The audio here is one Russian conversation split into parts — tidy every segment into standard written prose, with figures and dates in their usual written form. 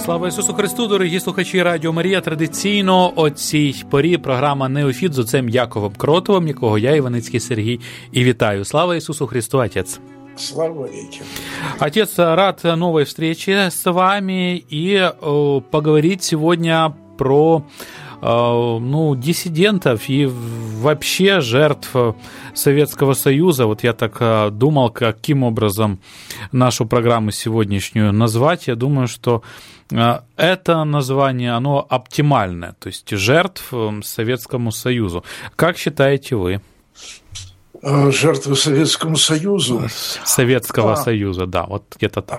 Слава Ісусу Христу, дорогі слухачі Радіо Марія. Традиційно о цій порі програма «Неофіт» з отцем Яковом Кротовим, якого я, Іваницький Сергій, и витаю. Слава Иисусу Христу, Отец! Слава веки! Отец, рад новой встрече с вами и поговорить сегодня про диссидентов и вообще жертв Советского Союза. Вот я так думал, каким образом нашу программу сегодняшнюю назвать. Я думаю, что это название, оно оптимальное, то есть жертв Советскому Союзу. Как считаете вы? Жертвы Советскому Союзу? Советского Союза, да, вот где-то так.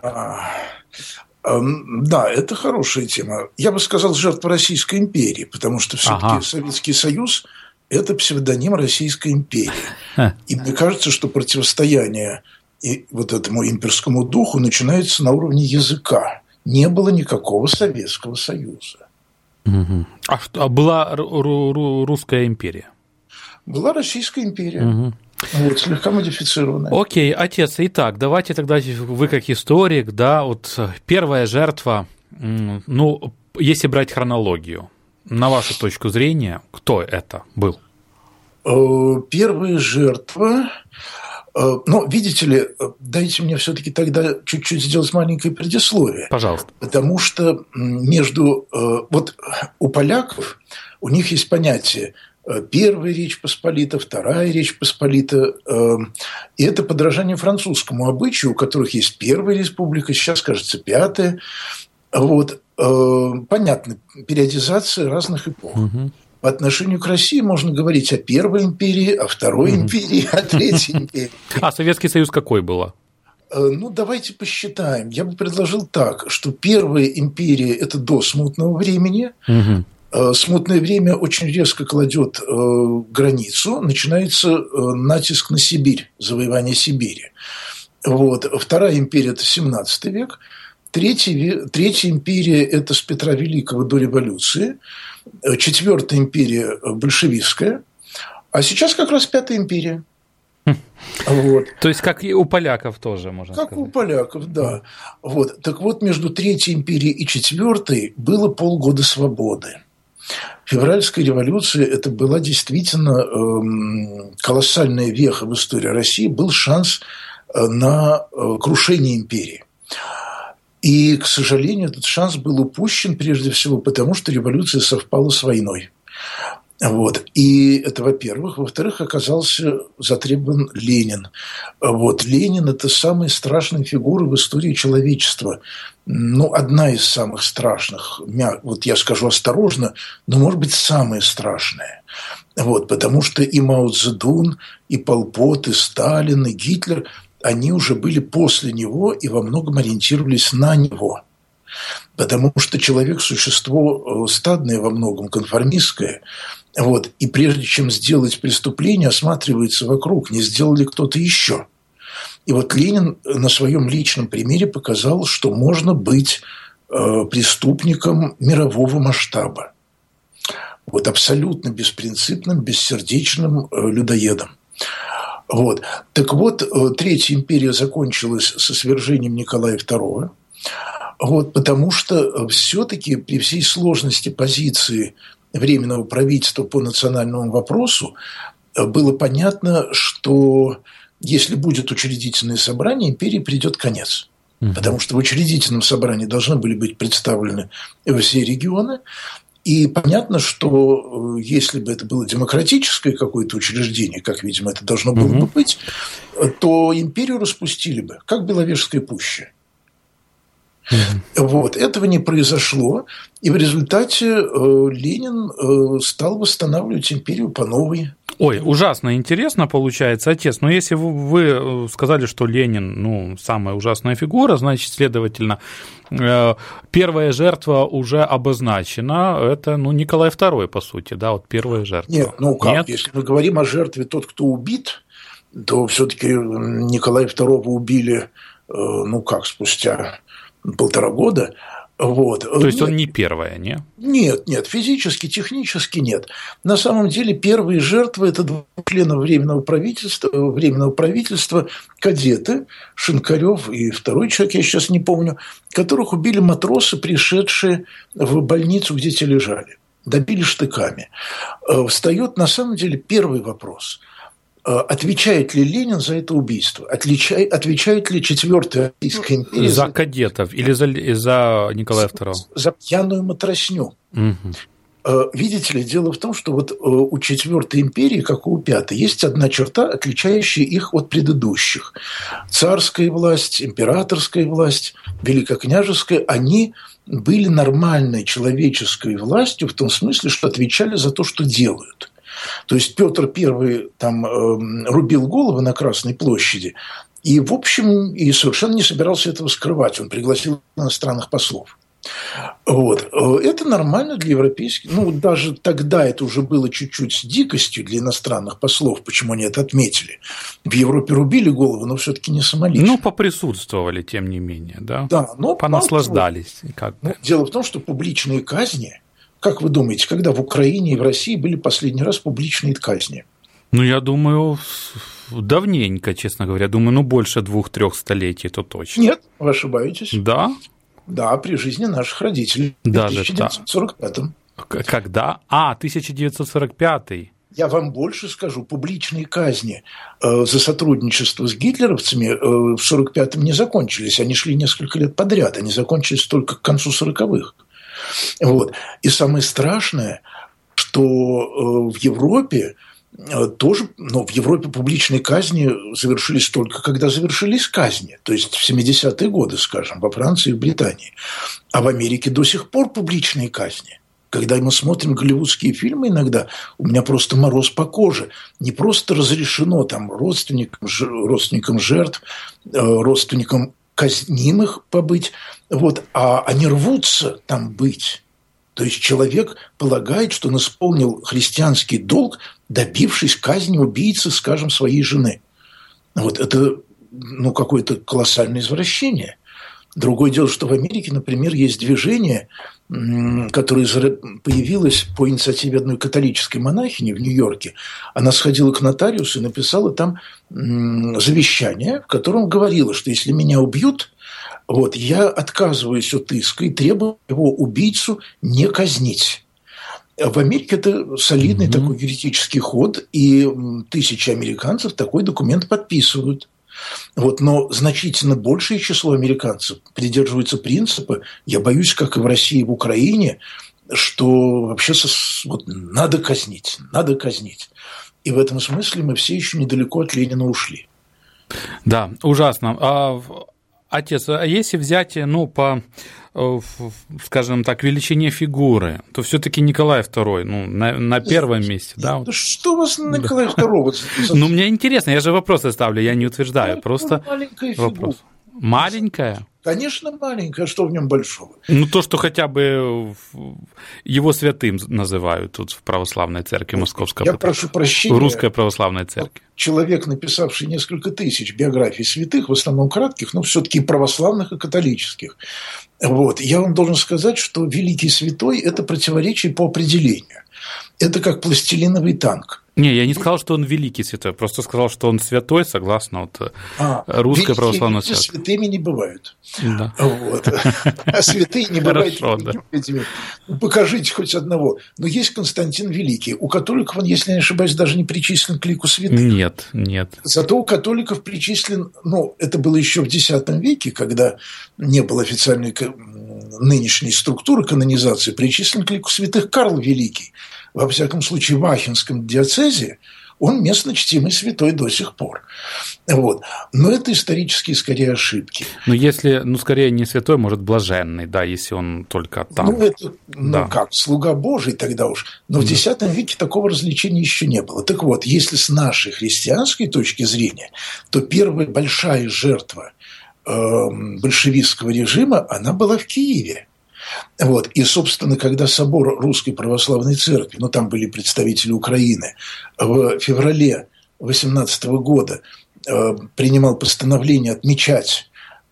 Да, это хорошая тема. Я бы сказал, жертва Российской империи, потому что все-таки Советский Союз – это псевдоним Российской империи. И мне кажется, что противостояние и вот этому имперскому духу начинается на уровне языка. Не было никакого Советского Союза. А была Русская империя? Была Российская империя. Вот, слегка модифицированная. Окей, отец, итак, давайте тогда вы как историк, да, вот первая жертва, если брать хронологию, на вашу точку зрения, кто это был? Первая жертва, видите ли, дайте мне все-таки тогда чуть-чуть сделать маленькое предисловие. Пожалуйста. Потому что вот у поляков, у них есть понятие Первая Речь Посполита, Вторая Речь Посполита. И это подражание французскому обычаю, у которых есть Первая Республика, сейчас, кажется, Пятая. Вот. Понятно, периодизация разных эпох. По отношению к России можно говорить о Первой империи, о Второй империи, о Третьей империи. А Советский Союз какой был? Давайте посчитаем. Я бы предложил так, что Первая империя – это до смутного времени. Смутное время очень резко кладет границу, начинается натиск на Сибирь, завоевание Сибири. Вот. Вторая империя – это 17 век. Третья империя – это с Петра Великого до революции. Четвертая империя – большевистская. А сейчас как раз Пятая империя. Вот. То есть, как и у поляков тоже, можно сказать. Как у поляков, да. Вот. Так вот, между Третьей империей и Четвертой было полгода свободы. Февральская революция – это была действительно колоссальная веха в истории России, был шанс на крушение империи. И, к сожалению, этот шанс был упущен прежде всего потому, что революция совпала с войной. Вот. И это, во-первых. Во-вторых, оказался затребован Ленин. Вот. Ленин – это самая страшная фигура в истории человечества. Одна из самых страшных. Вот я скажу осторожно, но, может быть, самая страшная. Вот. Потому что и Мао Цзэдун, и Пол Пот, и Сталин, и Гитлер, они уже были после него и во многом ориентировались на него. Потому что человек – существо стадное во многом, конформистское. Вот. И прежде чем сделать преступление, осматривается вокруг, не сделал ли кто-то еще. И вот Ленин на своем личном примере показал, что можно быть преступником мирового масштаба. Вот. Абсолютно беспринципным, бессердечным людоедом. Вот. Так вот, Третья империя закончилась со свержением Николая II. Вот, потому что все-таки при всей сложности позиции Временного правительства по национальному вопросу было понятно, что если будет учредительное собрание, империи придет конец. Потому что в учредительном собрании должны были быть представлены все регионы. И понятно, что если бы это было демократическое какое-то учреждение, как, видимо, это должно было бы быть, то империю распустили бы, как Беловежская пуща. Вот. Этого не произошло, и в результате Ленин стал восстанавливать империю по новой. Ой, ужасно интересно получается, отец. Но если вы сказали, что Ленин, самая ужасная фигура, значит, следовательно, первая жертва уже обозначена. Это, Николай II, по сути, да, вот первая жертва. Нет, как? Если мы говорим о жертве тот, кто убит, то все-таки Николая II убили, спустя 1,5 года, Вот. То есть он не первая, не? Нет, физически, технически нет. На самом деле первые жертвы – это два члена временного правительства, кадеты, Шинкарев и второй человек, я сейчас не помню, которых убили матросы, пришедшие в больницу, где те лежали. Добили штыками. Встает на самом деле первый вопрос – отвечает ли Ленин за это убийство? Отвечает ли Четвертая Российская империя за кадетов или за Николая II? За пьяную матросню. Угу. Видите ли, дело в том, что вот у Четвертой империи, как и у Пятой, есть одна черта, отличающая их от предыдущих. Царская власть, императорская власть, великокняжеская, они были нормальной человеческой властью в том смысле, что отвечали за то, что делают. То есть Петр I там рубил головы на Красной площади и, в общем, и совершенно не собирался этого скрывать. Он пригласил иностранных послов. Вот. Это нормально для европейских. Ну, даже тогда это уже было чуть-чуть с дикостью для иностранных послов, почему они это отметили. В Европе рубили головы, но все-таки не самолично. Ну, поприсутствовали, тем не менее, да? Да, но понаслаждались. Дело в том, что публичные казни. Как вы думаете, когда в Украине и в России были последний раз публичные казни? Ну, я думаю, давненько, честно говоря. Думаю, больше 2-3 столетий, то точно. Нет, вы ошибаетесь. Да? Да, при жизни наших родителей. Даже в 1945-м. Когда? 1945-й. Я вам больше скажу, публичные казни за сотрудничество с гитлеровцами в 1945-м не закончились. Они шли несколько лет подряд. Они закончились только к концу 40-х. Вот. И самое страшное, что в Европе тоже, в Европе публичные казни завершились только когда завершились казни, то есть в 70-е годы, скажем, во Франции и в Британии. А в Америке до сих пор публичные казни. Когда мы смотрим голливудские фильмы иногда, у меня просто мороз по коже. Не просто разрешено там родственникам жертв, родственникам казнимых побыть, вот, а они рвутся там быть. То есть человек полагает, что он исполнил христианский долг, добившись казни убийцы, скажем, своей жены. Вот это какое-то колоссальное извращение. Другое дело, что в Америке, например, есть движение, которое появилось по инициативе одной католической монахини в Нью-Йорке. Она сходила к нотариусу и написала там завещание, в котором говорила, что если меня убьют, вот, я отказываюсь от иска и требую его убийцу не казнить. В Америке это солидный такой юридический ход, и тысячи американцев такой документ подписывают. Вот, но значительно большее число американцев придерживаются принципа, я боюсь, как и в России и в Украине, что вообще надо казнить. И в этом смысле мы все еще недалеко от Ленина ушли. Да, ужасно. Отец, а если взять, по, скажем так, величине фигуры, то все-таки Николай II, на первом месте, да? Что у вас на Николая II? Мне интересно, я же вопросы ставлю, я не утверждаю, просто вопрос. Маленькая? Конечно, маленькая, что в нем большого? То, что хотя бы его святым называют тут в православной церкви Московской. Я прошу прощения. В Русской православной церкви. Человек, написавший несколько тысяч биографий святых, в основном кратких, но все-таки православных и католических. Вот. Я вам должен сказать, что великий святой – это противоречие по определению. Это как пластилиновый танк. Не, я не сказал, что он великий святой, просто сказал, что он святой, согласно Русской православной церкви. Святыми не бывают. Да. Вот. А святые не бывают. Покажите хоть одного. Но есть Константин Великий. У католиков он, если я не ошибаюсь, даже не причислен к лику святых. Нет. Зато у католиков причислен, это было еще в X веке, когда не было официальной нынешней структуры канонизации, причислен к лику святых Карл Великий. Во всяком случае, в Ахенском диацезе он местно чтимый святой до сих пор. Вот. Но это исторические, скорее, ошибки. Если, скорее, не святой, может, блаженный, да, если он только там. Слуга Божий тогда уж. Но в X веке такого развлечения еще не было. Так вот, если с нашей христианской точки зрения, то первая большая жертва большевистского режима, она была в Киеве. Вот. И, собственно, когда собор Русской Православной Церкви, там были представители Украины, в феврале 18 года принимал постановление отмечать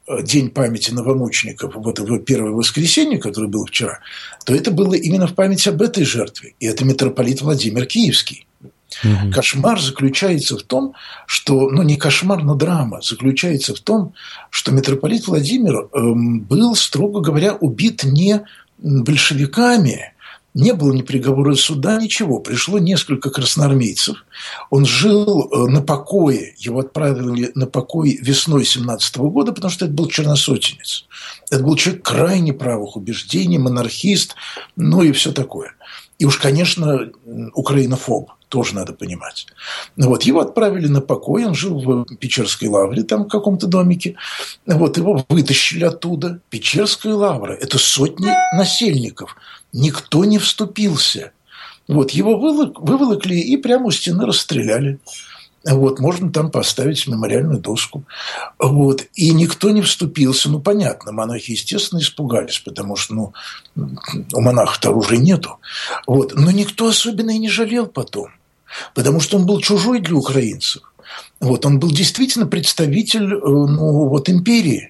День памяти новомучеников, вот его первое воскресенье, которое было вчера, то это было именно в память об этой жертве. И это митрополит Владимир Киевский. Угу. Кошмар заключается в том, что, не кошмар, но драма заключается в том, что митрополит Владимир был, строго говоря, убит не большевиками, не было ни приговора суда, ничего. Пришло несколько красноармейцев. Он жил на покое. Его отправили на покой весной 1917 года, потому что это был черносотенец. Это был человек крайне правых убеждений, монархист, и все такое. И уж, конечно, украинофоб. Тоже надо понимать. Его отправили на покой, он жил в Печерской лавре, там в каком-то домике. Его вытащили оттуда. Печерская лавра – это сотни насельников. Никто не вступился. Его выволокли и прямо у стены расстреляли. Можно там поставить мемориальную доску. И никто не вступился. Понятно, монахи, естественно, испугались, потому что у монахов-то оружия нету. Но никто особенно и не жалел потом. Потому что он был чужой для украинцев. Он был действительно представитель империи.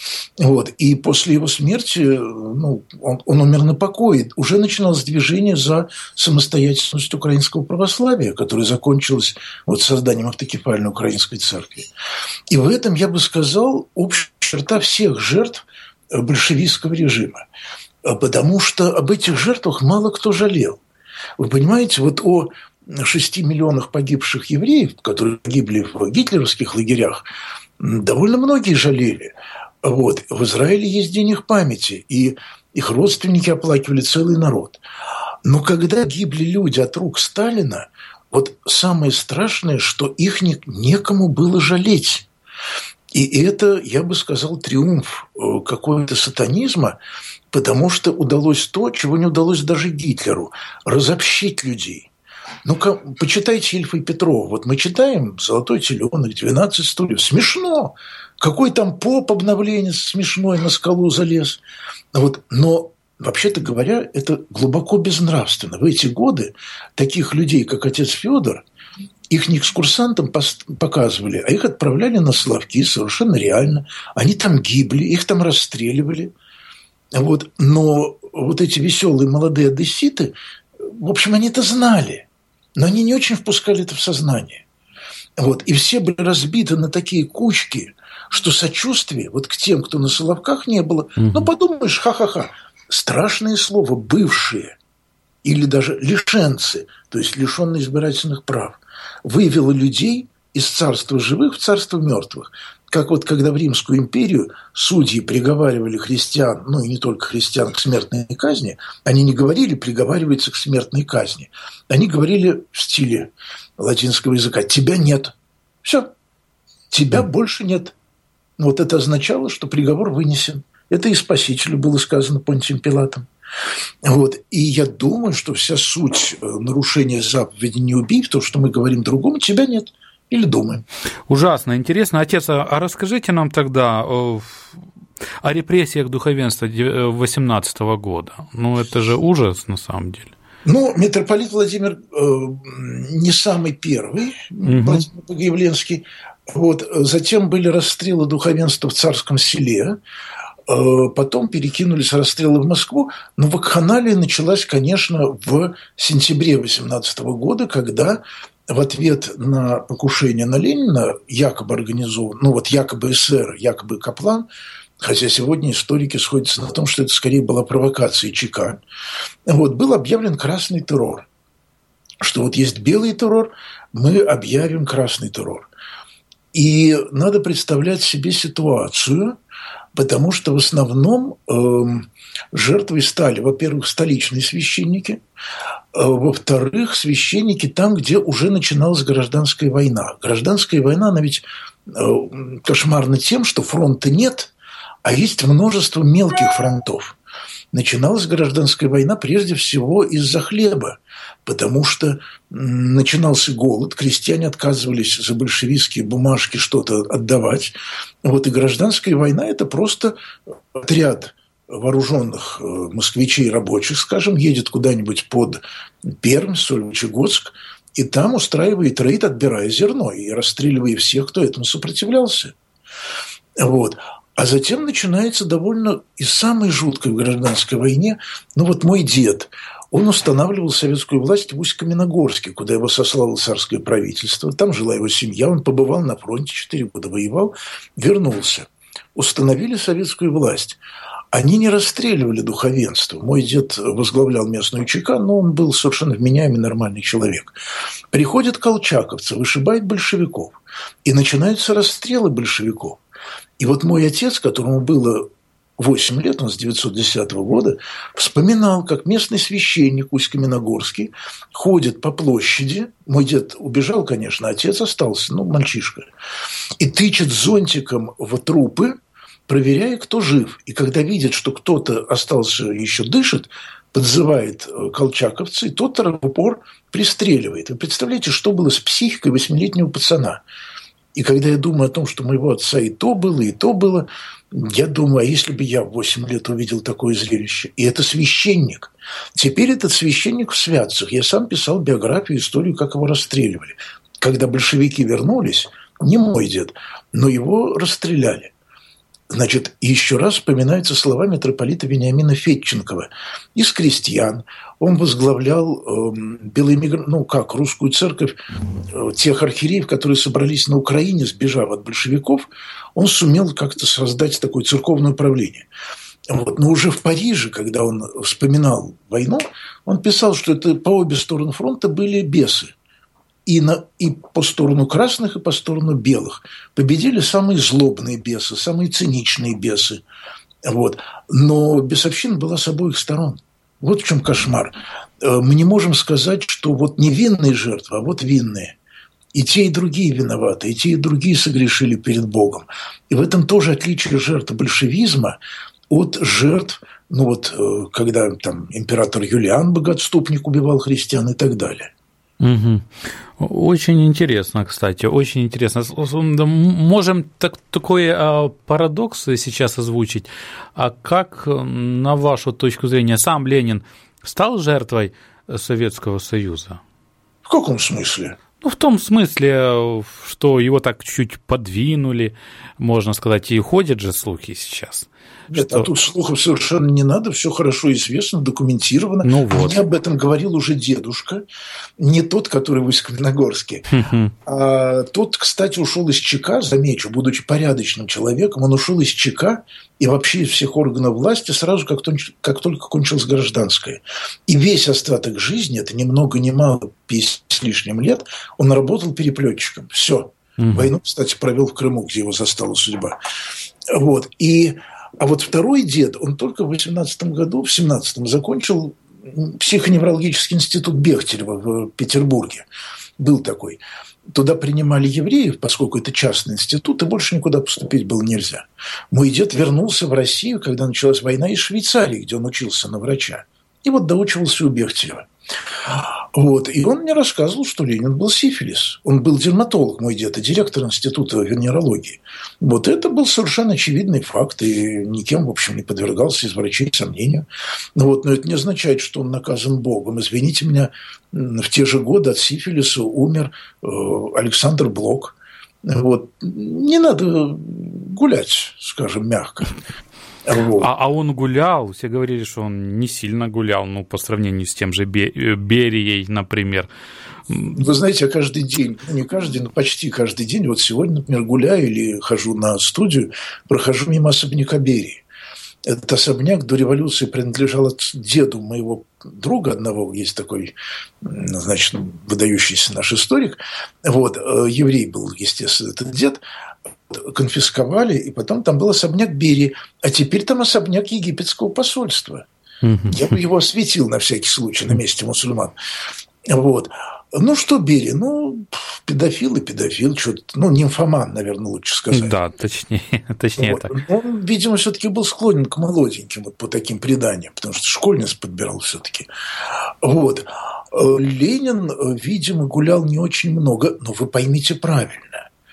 И после его смерти он умер на покое. Уже начиналось движение за самостоятельность украинского православия, которое закончилось созданием автокефальной украинской церкви. И в этом, я бы сказал, общая черта всех жертв большевистского режима. Потому что об этих жертвах мало кто жалел. Вы понимаете, о 6 миллионах погибших евреев, которые погибли в гитлеровских лагерях, довольно многие жалели. В Израиле есть день их памяти, и их родственники оплакивали целый народ. Но когда гибли люди от рук Сталина, самое страшное, что их некому было жалеть. И это, я бы сказал, триумф какого-то сатанизма, потому что удалось то, чего не удалось даже Гитлеру – разобщить людей. Почитайте Ильфа и Петрова. Мы читаем «Золотой теленок», «12 стульев». Смешно. Какой там поп-обновленец смешной на скалу залез. Но, вообще-то говоря, это глубоко безнравственно. В эти годы таких людей, как отец Федор, их не экскурсантам показывали, а их отправляли на Соловки совершенно реально. Они там гибли, их там расстреливали. Но эти веселые молодые одесситы, в общем, они это знали. Но они не очень впускали это в сознание. И все были разбиты на такие кучки, что сочувствия к тем, кто на Соловках, не было. Подумаешь, ха-ха-ха. Страшное слово «бывшие» или даже лишенцы, то есть лишенные избирательных прав, вывело людей из царства живых в царство мертвых. Как когда в Римскую империю судьи приговаривали христиан, и не только христиан, к смертной казни, они не говорили «приговаривается к смертной казни». Они говорили в стиле латинского языка «тебя нет». Все. Тебя больше нет. Это означало, что приговор вынесен. Это и Спасителю было сказано Понтием Пилатом. И я думаю, что вся суть нарушения заповеди «не убей» в том, что мы говорим другому, тебя нет. Или думаем. Ужасно интересно. Отец, а расскажите нам тогда о репрессиях духовенства 18 года. Это же ужас на самом деле. Митрополит Владимир не самый первый, Владимир Богоявленский. Затем были расстрелы духовенства в Царском Селе. Потом перекинулись расстрелы в Москву. Но вакханалия началась, конечно, в сентябре 18 года, когда в ответ на покушение на Ленина, якобы организован, якобы эсер, якобы Каплан, хотя сегодня историки сходятся на том, что это скорее была провокация ЧК, был объявлен красный террор. Что есть белый террор, мы объявим красный террор. И надо представлять себе ситуацию, потому что в основном жертвой стали, во-первых, столичные священники, во-вторых, священники там, где уже начиналась гражданская война. Гражданская война, она ведь кошмарна тем, что фронта нет, а есть множество мелких фронтов. Начиналась гражданская война прежде всего из-за хлеба, потому что начинался голод, крестьяне отказывались за большевистские бумажки что-то отдавать. И гражданская война – это просто отряд вооруженных москвичей рабочих, скажем, едет куда-нибудь под Пермь, Сольвычегодск, и там устраивает рейд, отбирая зерно и расстреливая всех, кто этому сопротивлялся. А затем начинается довольно и самой жуткой в гражданской войне. Ну вот мой дед, он устанавливал советскую власть в Усть-Каменогорске, куда его сослало царское правительство. Там жила его семья, он побывал на фронте, 4 года воевал, вернулся. Установили советскую власть. Они не расстреливали духовенство. Мой дед возглавлял местную ЧК, но он был совершенно вменяемый, нормальный человек. Приходят колчаковцы, вышибают большевиков. И начинаются расстрелы большевиков. И вот мой отец, которому было 8 лет, он с 910 года, вспоминал, как местный священник Усть-Каменогорский ходит по площади. Мой дед убежал, конечно, отец остался, мальчишка. И тычет зонтиком в трупы, проверяя, кто жив. И когда видит, что кто-то остался, еще дышит, подзывает колчаковца, и тот в упор пристреливает. Вы представляете, что было с психикой 8-летнего пацана? И когда я думаю о том, что у моего отца и то было, я думаю, а если бы я в 8 лет увидел такое зрелище? И это священник. Теперь этот священник в Святцах. Я сам писал биографию, историю, как его расстреливали. Когда большевики вернулись, не мой дед, но его расстреляли. Значит, еще раз вспоминаются слова митрополита Вениамина Федченкова. Из крестьян он возглавлял русскую церковь, тех архиереев, которые собрались на Украине, сбежав от большевиков, он сумел как-то создать такое церковное управление. Вот. Но уже в Париже, когда он вспоминал войну, он писал, что это по обе стороны фронта были бесы. И по сторону красных, и по сторону белых. Победили самые злобные бесы, самые циничные бесы. Вот. Но бесовщина была с обоих сторон. Вот в чем кошмар. Мы не можем сказать, что вот не винные жертвы, а вот винные. И те, и другие виноваты, и те, и другие согрешили перед Богом. И в этом тоже отличие жертв большевизма от жертв, когда там император Юлиан, богоотступник, убивал христиан и так далее. Угу. Очень интересно, кстати, очень интересно. Можем такой парадокс сейчас озвучить. А как, на вашу точку зрения, сам Ленин стал жертвой Советского Союза? В каком смысле? В том смысле, что его так чуть подвинули, можно сказать, и ходят же слухи сейчас. Нет, а тут слухов совершенно не надо, все хорошо известно, документировано. Вот. Мне об этом говорил уже дедушка, не тот, который в Усть-Каменогорске, а тот, кстати, ушел из ЧК, замечу, будучи порядочным человеком, он ушел из ЧК и вообще из всех органов власти сразу, как только кончилась гражданская. И весь остаток жизни, это ни много ни мало, 50 с лишним лет, он работал переплетчиком. Все. Войну, кстати, провел в Крыму, где его застала судьба. Вот. А вот второй дед, он только в 18-м году, в 17-м, закончил психоневрологический институт Бехтерева в Петербурге. Был такой. Туда принимали евреев, поскольку это частный институт, и больше никуда поступить было нельзя. Мой дед вернулся в Россию, когда началась война, из Швейцарии, где он учился на врача. И вот доучивался у Бехтерева. Вот. И он мне рассказывал, что Ленин был сифилис. Он был дерматолог, мой дед, и директор института венерологии. Вот это был совершенно очевидный факт, и никем, в общем, не подвергался из врачей сомнению. Вот. Но это не означает, что он наказан Богом. Извините меня, в те же годы от сифилиса умер Александр Блок. Вот. Не надо гулять, скажем, мягко. Вот. А он гулял, все говорили, что он не сильно гулял, по сравнению с тем же Берией, например. Вы знаете, я каждый день, не каждый день, но почти каждый день, вот сегодня, например, гуляю или хожу на студию, прохожу мимо особняка Берии. Этот особняк до революции принадлежал деду моего друга одного, есть такой, значит, выдающийся наш историк. Вот, еврей был, естественно, этот дед. Конфисковали, и потом там был особняк Берии, а теперь там особняк египетского посольства. Я бы его осветил на всякий случай на месте мусульман. Вот. Что Берия? Педофил и педофил, что-то, нимфоман, наверное, лучше сказать. Да, точнее вот. так. Он, видимо, все-таки был склонен к молоденьким, по таким преданиям, потому что школьниц подбирал все-таки. Вот. Ленин, видимо, гулял не очень много, но вы поймите правильно.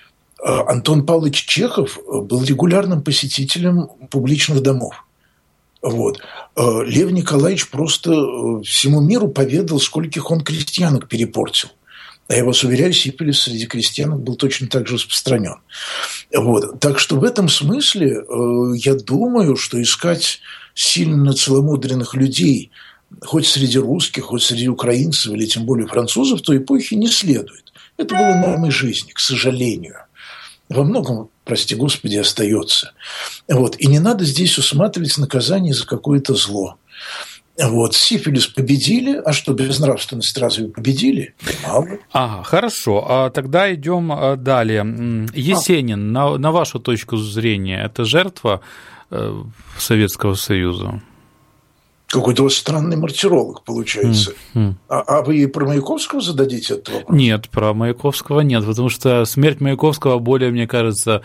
Антон Павлович Чехов был регулярным посетителем публичных домов. Вот. Лев Николаевич просто всему миру поведал, скольких он крестьянок перепортил. А я вас уверяю, сифилис среди крестьян был точно так же распространен. Вот. Так что в этом смысле я думаю, что искать сильно целомудренных людей, хоть среди русских, хоть среди украинцев или тем более французов, той эпохи не следует. Это было нормой жизни, к сожалению. Во многом, прости господи, остается. Вот. И не надо здесь усматривать наказание за какое-то зло. Вот, сифилис победили, а что, безнравственность разве победили? Мало. Ага, хорошо, а тогда идем далее. Есенин, на вашу точку зрения, это жертва Советского Союза? Какой-то у вас странный мартиролог получается. А вы про Маяковского зададите этот вопрос? Нет, про Маяковского нет, потому что смерть Маяковского более, мне кажется,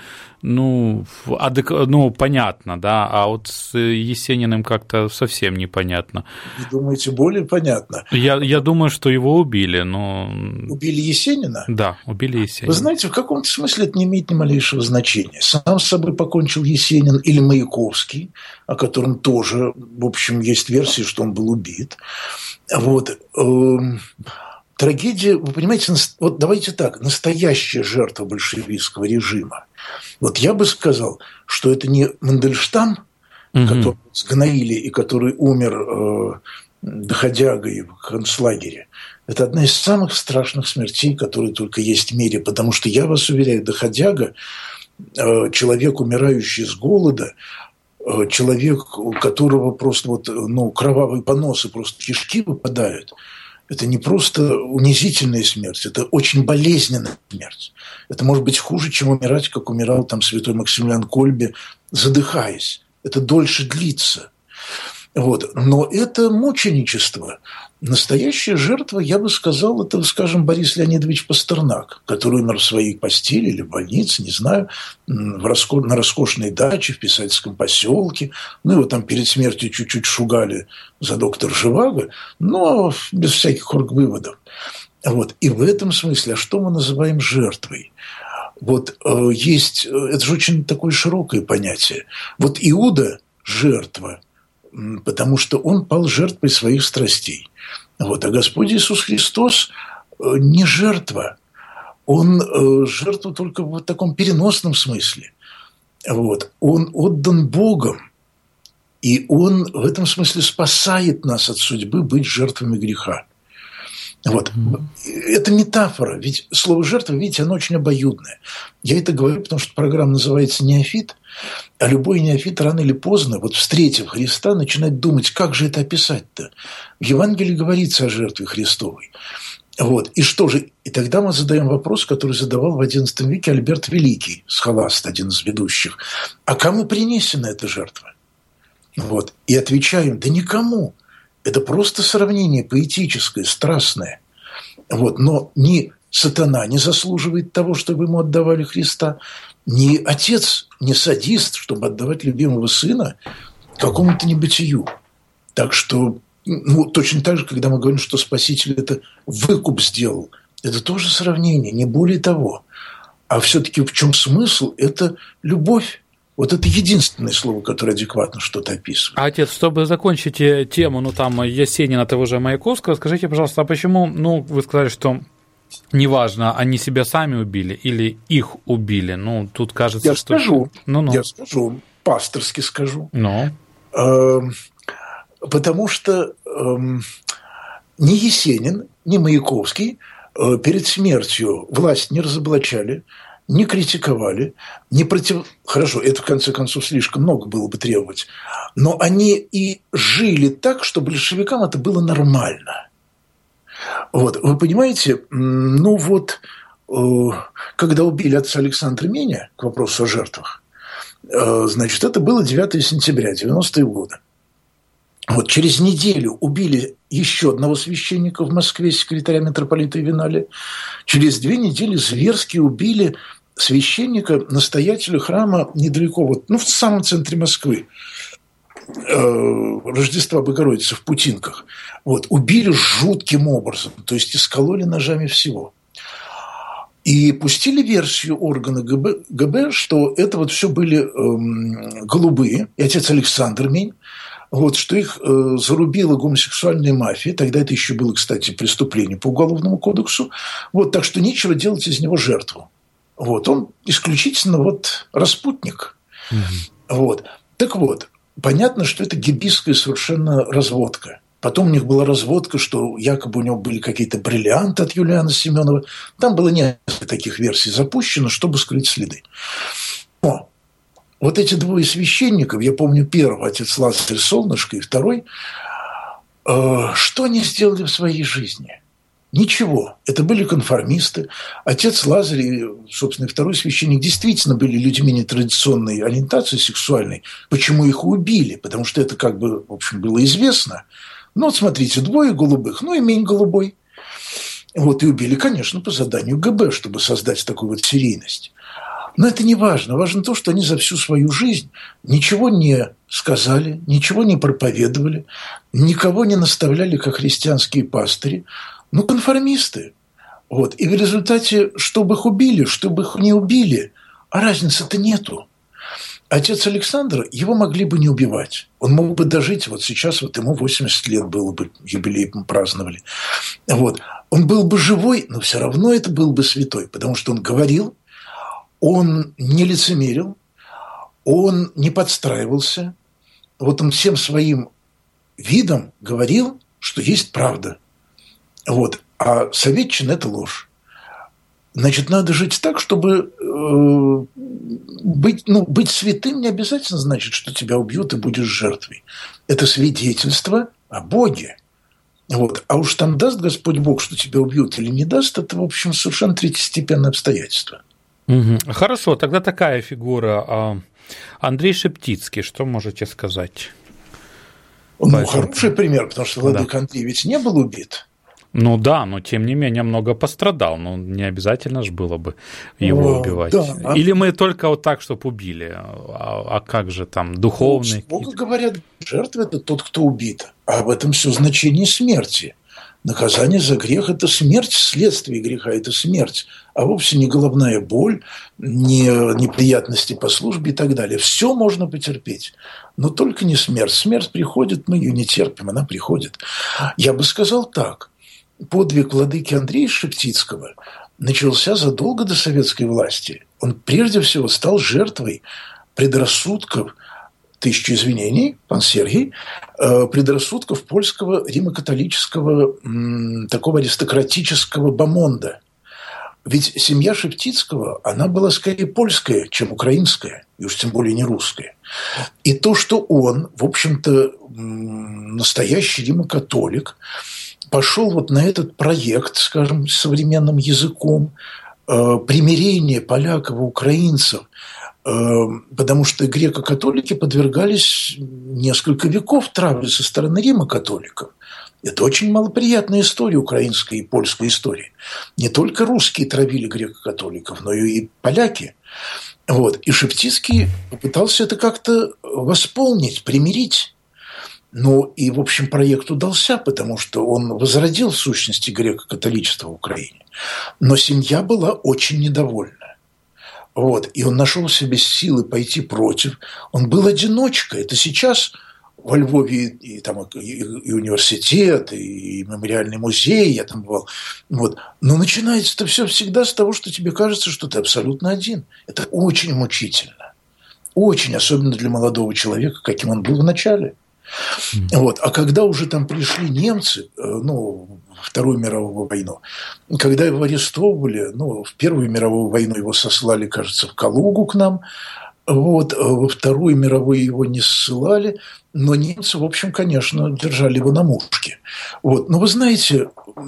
понятно, да, а вот с Есениным как-то совсем непонятно. Вы думаете, более понятно? Я думаю, что его убили, но... Убили Есенина? Да, убили Есенина. Вы знаете, в каком-то смысле это не имеет ни малейшего значения. Сам с собой покончил Есенин или Маяковский, о котором тоже, в общем, есть версия, что он был убит. Вот. Трагедия, вы понимаете, вот давайте так, настоящая жертва большевистского режима. Вот я бы сказал, что это не Мандельштам, который сгноили и который умер доходягой в концлагере. Это одна из самых страшных смертей, которые только есть в мире, потому что, я вас уверяю, доходяга, человек, умирающий с голода, человек, у которого просто кровавые поносы, просто кишки выпадают, это не просто унизительная смерть, это очень болезненная смерть. Это может быть хуже, чем умирать, как умирал там святой Максимилиан Кольбе, задыхаясь. Это дольше длится. Вот. Но это мученичество. Настоящая жертва, я бы сказал, это, скажем, Борис Леонидович Пастернак, который умер в своей постели или в больнице, не знаю, на роскошной даче в писательском поселке. Его там перед смертью чуть-чуть шугали за доктора Живаго, но без всяких оргвыводов. Вот. И в этом смысле, а что мы называем жертвой? Вот есть, это же очень такое широкое понятие. Вот Иуда – жертва, потому что он пал жертвой своих страстей. Вот. А Господь Иисус Христос не жертва. Он жертва только в таком переносном смысле. Вот. Он отдан Богом. И Он в этом смысле спасает нас от судьбы быть жертвами греха. Вот. Это метафора. Ведь слово «жертва», видите, оно очень обоюдное. Я это говорю, потому что программа называется «Неофит», а любой неофит рано или поздно, вот встретив Христа, начинает думать, как же это описать-то. В Евангелии говорится о жертве Христовой. Вот. И что же? И тогда мы задаем вопрос, который задавал в XI веке Альберт Великий, схоласт, один из ведущих. А кому принесена эта жертва? Вот. И отвечаем, да никому. Это просто сравнение поэтическое, страстное. Вот. Но ни сатана не заслуживает того, чтобы ему отдавали Христа, ни отец, не садист, чтобы отдавать любимого сына какому-то небытию. Так что, точно так же, когда мы говорим, что Спаситель это выкуп сделал, это тоже сравнение, не более того. А все-таки в чем смысл? Это любовь. Вот это единственное слово, которое адекватно что-то описывает. Отец, чтобы закончить тему, Есенина, того же Маяковского, скажите, пожалуйста, а почему, вы сказали, что неважно, они себя сами убили или их убили? Тут кажется, я что... Я скажу, пасторски скажу. Потому что ни Есенин, ни Маяковский перед смертью власть не разоблачали, не критиковали, Хорошо, это в конце концов слишком много было бы требовать, но они и жили так, что большевикам это было нормально. Вот, вы понимаете, когда убили отца Александра Меня, к вопросу о жертвах, значит, это было 9 сентября 90-е годы. Вот через неделю убили еще одного священника в Москве, секретаря митрополита Виналя. Через 2 недели зверски убили священника, настоятеля храма недалеко, в самом центре Москвы, Рождества Богородицы в Путинках. Вот, убили жутким образом, то есть искололи ножами всего. И пустили версию органа ГБ, что это все были голубые, и отец Александр Мень вот, что их зарубила гомосексуальная мафия. Тогда это еще было, кстати, преступление по Уголовному кодексу. Вот, так что нечего делать из него жертву. Вот, он исключительно вот распутник. Вот. Так вот, понятно, что это гибийская совершенно разводка. Потом у них была разводка, что якобы у него были какие-то бриллианты от Юлиана Семенова. Там было несколько таких версий запущено, чтобы скрыть следы. Но вот эти двое священников, я помню первого, отец Лазарь Солнышко, и второй, что они сделали в своей жизни? Ничего. Это были конформисты. Отец Лазарь и, собственно, второй священник действительно были людьми нетрадиционной ориентации сексуальной. Почему их убили? Потому что это как бы, в общем, было известно. Ну, вот смотрите, двое голубых, ну, имень голубой. Вот, и убили, конечно, по заданию ГБ, чтобы создать такую вот серийность. Но это не важно. Важно то, что они за всю свою жизнь ничего не сказали, ничего не проповедовали, никого не наставляли, как христианские пастыри. Ну, конформисты. Вот. И в результате, чтобы их убили, чтобы их не убили, а разницы-то нету. Отец Александр, его могли бы не убивать. Он мог бы дожить, вот сейчас вот ему 80 лет было бы, юбилей мы праздновали. Вот. Он был бы живой, но все равно это был бы святой, потому что он говорил, он не лицемерил, он не подстраивался. Вот он всем своим видом говорил, что есть правда. Вот. А советчина – это ложь. Значит, надо жить так, чтобы быть святым не обязательно значит, что тебя убьют и будешь жертвой. Это свидетельство о Боге. Вот. А уж там даст Господь Бог, что тебя убьют или не даст, это, в общем, совершенно третьестепенное обстоятельство. Хорошо, тогда такая фигура. Андрей Шептицкий, что можете сказать? Ну, хороший пример, потому что владыка Андрей ведь не был убит. Ну да, но тем не менее много пострадал. Ну, не обязательно же было бы его убивать. Да. Или мы только вот так, чтобы убили. А как же там духовные? Много говорят, жертва – это тот, кто убит. А в этом все значение смерти. Наказание за грех – это смерть, следствие греха – это смерть, а вовсе не головная боль, не неприятности по службе и так далее. Все можно потерпеть, но только не смерть. Смерть приходит, мы ее не терпим, она приходит. Я бы сказал так. Подвиг владыки Андрея Шептицкого начался задолго до советской власти. Он прежде всего стал жертвой предрассудков, тысячу извинений, пан Сергий, предрассудков польского римо-католического такого аристократического бомонда. Ведь семья Шептицкого, она была скорее польская, чем украинская, и уж тем более не русская. И то, что он, в общем-то, настоящий римо-католик, пошел вот на этот проект, скажем, современным языком, примирение поляков и украинцев, потому что греко-католики подвергались несколько веков травле со стороны Рима-католиков. Это очень малоприятная история, украинская и польская история. Не только русские травили греко-католиков, но и поляки. Вот. И Шептицкий попытался это как-то восполнить, примирить. Ну и, в общем, проект удался, потому что он возродил в сущности греко-католичество в Украине. Но семья была очень недовольна. Вот. И он нашел в себе силы пойти против. Он был одиночкой. Это сейчас во Львове и, там, и университет, и мемориальный музей, я там бывал. Вот. Но начинается это все всегда с того, что тебе кажется, что ты абсолютно один. Это очень мучительно. Очень, особенно для молодого человека, каким он был в начале. Вот. А когда уже там пришли немцы, ну, в Вторую мировую войну, когда его арестовывали, ну, в Первую мировую войну его сослали, кажется, в Калугу к нам, вот, во Вторую мировую его не ссылали, но немцы, в общем, конечно, держали его на мушке. Вот. Но вы знаете,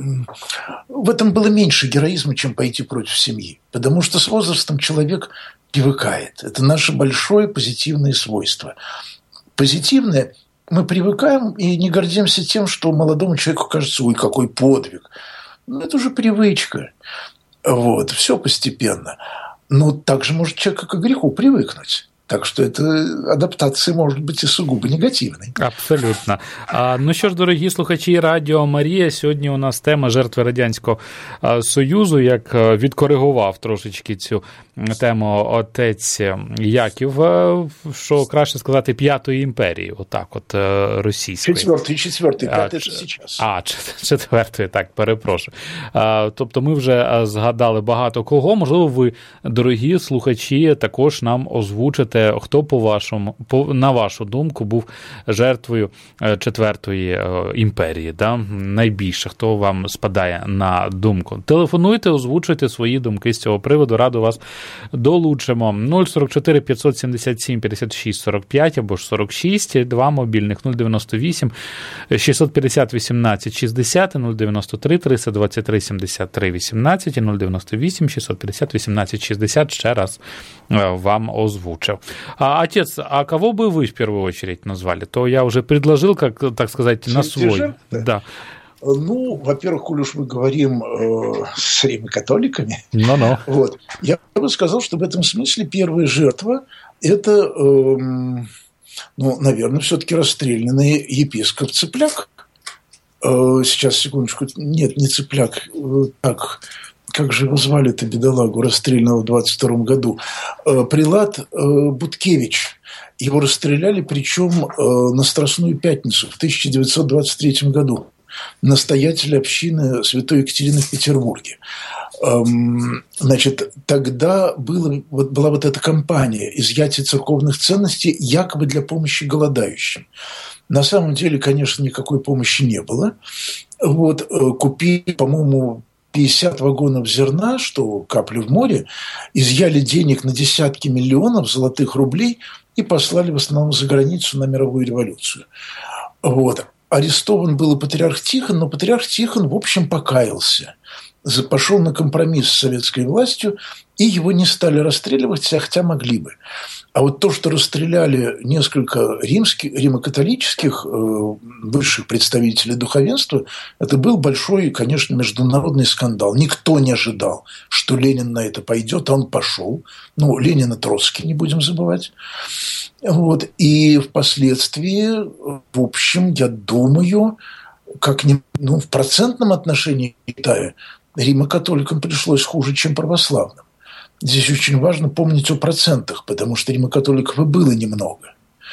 в этом было меньше героизма, чем пойти против семьи, потому что с возрастом человек привыкает. Это наше большое позитивное свойство. Позитивное – мы привыкаем и не гордимся тем, что молодому человеку кажется, ой, какой подвиг. Ну, это уже привычка. Вот, все постепенно. Но также может человек к греху привыкнуть. Так что эта адаптація може бути і сугубо негативною. Абсолютно. Ну що ж, дорогі слухачі Радіо Марія, сьогодні у нас тема жертви Радянського Союзу, як відкоригував трошечки цю тему отець Яків, що краще сказати, П'ятої імперії, отак от російської. Четвертої, п'ятої зараз. Четвертої, так, перепрошую. Тобто ми вже згадали багато кого, можливо, ви, дорогі слухачі, також нам озвучите, хто на вашу думку був жертвою Четвертої імперії, да? Найбільше, хто вам спадає на думку. Телефонуйте, озвучуйте свої думки з цього приводу, радо вас долучимо. 044 577 56 45 або ж 46, два мобільних 098 650 18 60, 093 323 73 18 і 098 650 18 60, ще раз вам озвучив. Отец, а кого бы вы в первую очередь назвали? То я уже предложил, как, так сказать, на свой. Да. Ну, во-первых, коль уж мы говорим с римокатоликами, вот, я бы сказал, что в этом смысле первая жертва – это, ну, наверное, все-таки расстрелянный епископ Цыпляк. Сейчас, секундочку, нет, не Цыпляк, так, как же его звали-то, бедолагу, расстрелянного в 22 году, прилат Буткевич. Его расстреляли, причем на Страстную Пятницу в 1923 году. Настоятель общины Святой Екатерины в Петербурге. Значит, тогда была вот эта кампания изъятия церковных ценностей якобы для помощи голодающим. На самом деле, конечно, никакой помощи не было. Вот, купили, по-моему, 50 вагонов зерна, что капли в море, изъяли денег на десятки миллионов золотых рублей и послали в основном за границу на мировую революцию. Вот. Арестован был и патриарх Тихон, но патриарх Тихон, в общем, покаялся. Пошел на компромисс с советской властью, и его не стали расстреливать, хотя могли бы. А вот то, что расстреляли несколько римокатолических высших представителей духовенства, это был большой, конечно, международный скандал. Никто не ожидал, что Ленин на это пойдет, а он пошел. Ну, Ленин и Троцкий, не будем забывать. Вот. И впоследствии, в общем, я думаю, в процентном отношении Китая римокатоликам пришлось хуже, чем православным. Здесь очень важно помнить о процентах, потому что римокатоликов и было немного.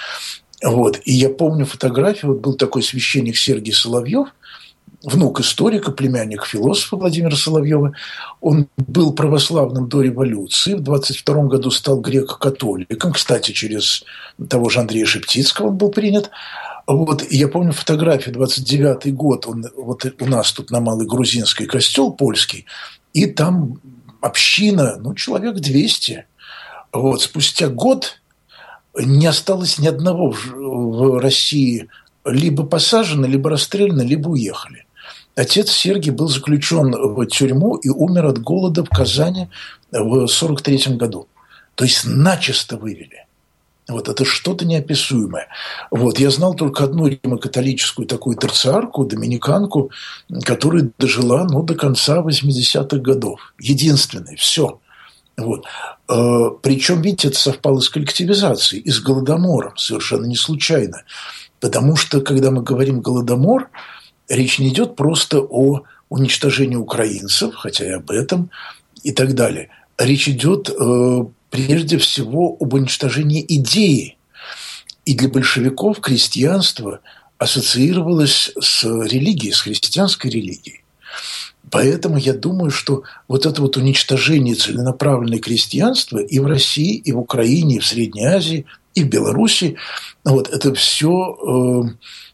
Вот. И я помню фотографию, вот был такой священник Сергий Соловьев, внук историка, племянник философа Владимира Соловьева. Он был православным до революции, в 22 году стал греко-католиком, кстати, через того же Андрея Шептицкого он был принят. Вот, и я помню фотографию, 29-й год, вот у нас тут на Малой Грузинской костел польский, и там община, человек 200. Вот, спустя год не осталось ни одного в России, либо посажены, либо расстреляны, либо уехали. Отец Сергий был заключен в тюрьму и умер от голода в Казани в 1943 году. То есть начисто вывели. Вот это что-то неописуемое. Вот, я знал только одну римокатолическую такую терциарку, доминиканку, которая дожила до конца 80-х годов. Единственная, все. Вот. Причем, видите, это совпало с коллективизацией и с Голодомором, совершенно не случайно. Потому что, когда мы говорим «голодомор», речь не идет просто о уничтожении украинцев, хотя и об этом, и так далее. Речь идет прежде всего об уничтожении идеи. И для большевиков крестьянство ассоциировалось с религией, с христианской религией. Поэтому я думаю, что вот это вот уничтожение целенаправленное крестьянства и в России, и в Украине, и в Средней Азии, и в Беларуси, вот это все,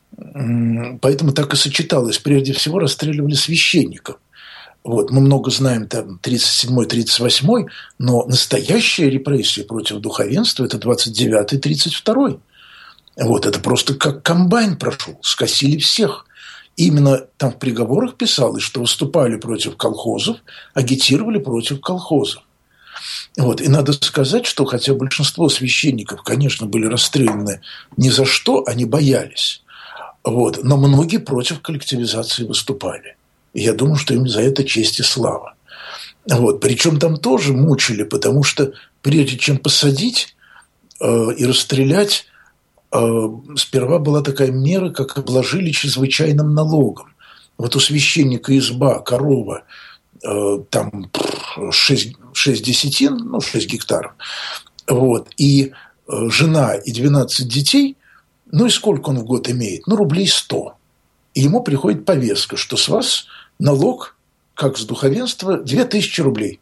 поэтому так и сочеталось. Прежде всего расстреливали священников. Вот, мы много знаем, там, 37-38, но настоящая репрессия против духовенства – это 29-32. Вот, это просто как комбайн прошел, скосили всех. Именно там в приговорах писалось, что выступали против колхозов, агитировали против колхозов. Вот, и надо сказать, что хотя большинство священников, конечно, были расстреляны ни за что, они боялись. Вот, но многие против коллективизации выступали. И я думаю, что им за это честь и слава. Вот. Причем там тоже мучили, потому что прежде чем посадить, и расстрелять, сперва была такая мера, как обложили чрезвычайным налогом. Вот у священника изба, корова, там 6 десятин, 6 гектаров, вот, и жена, и 12 детей, и сколько он в год имеет? Рублей 100. И ему приходит повестка, что с вас налог, как с духовенства, 2000 рублей.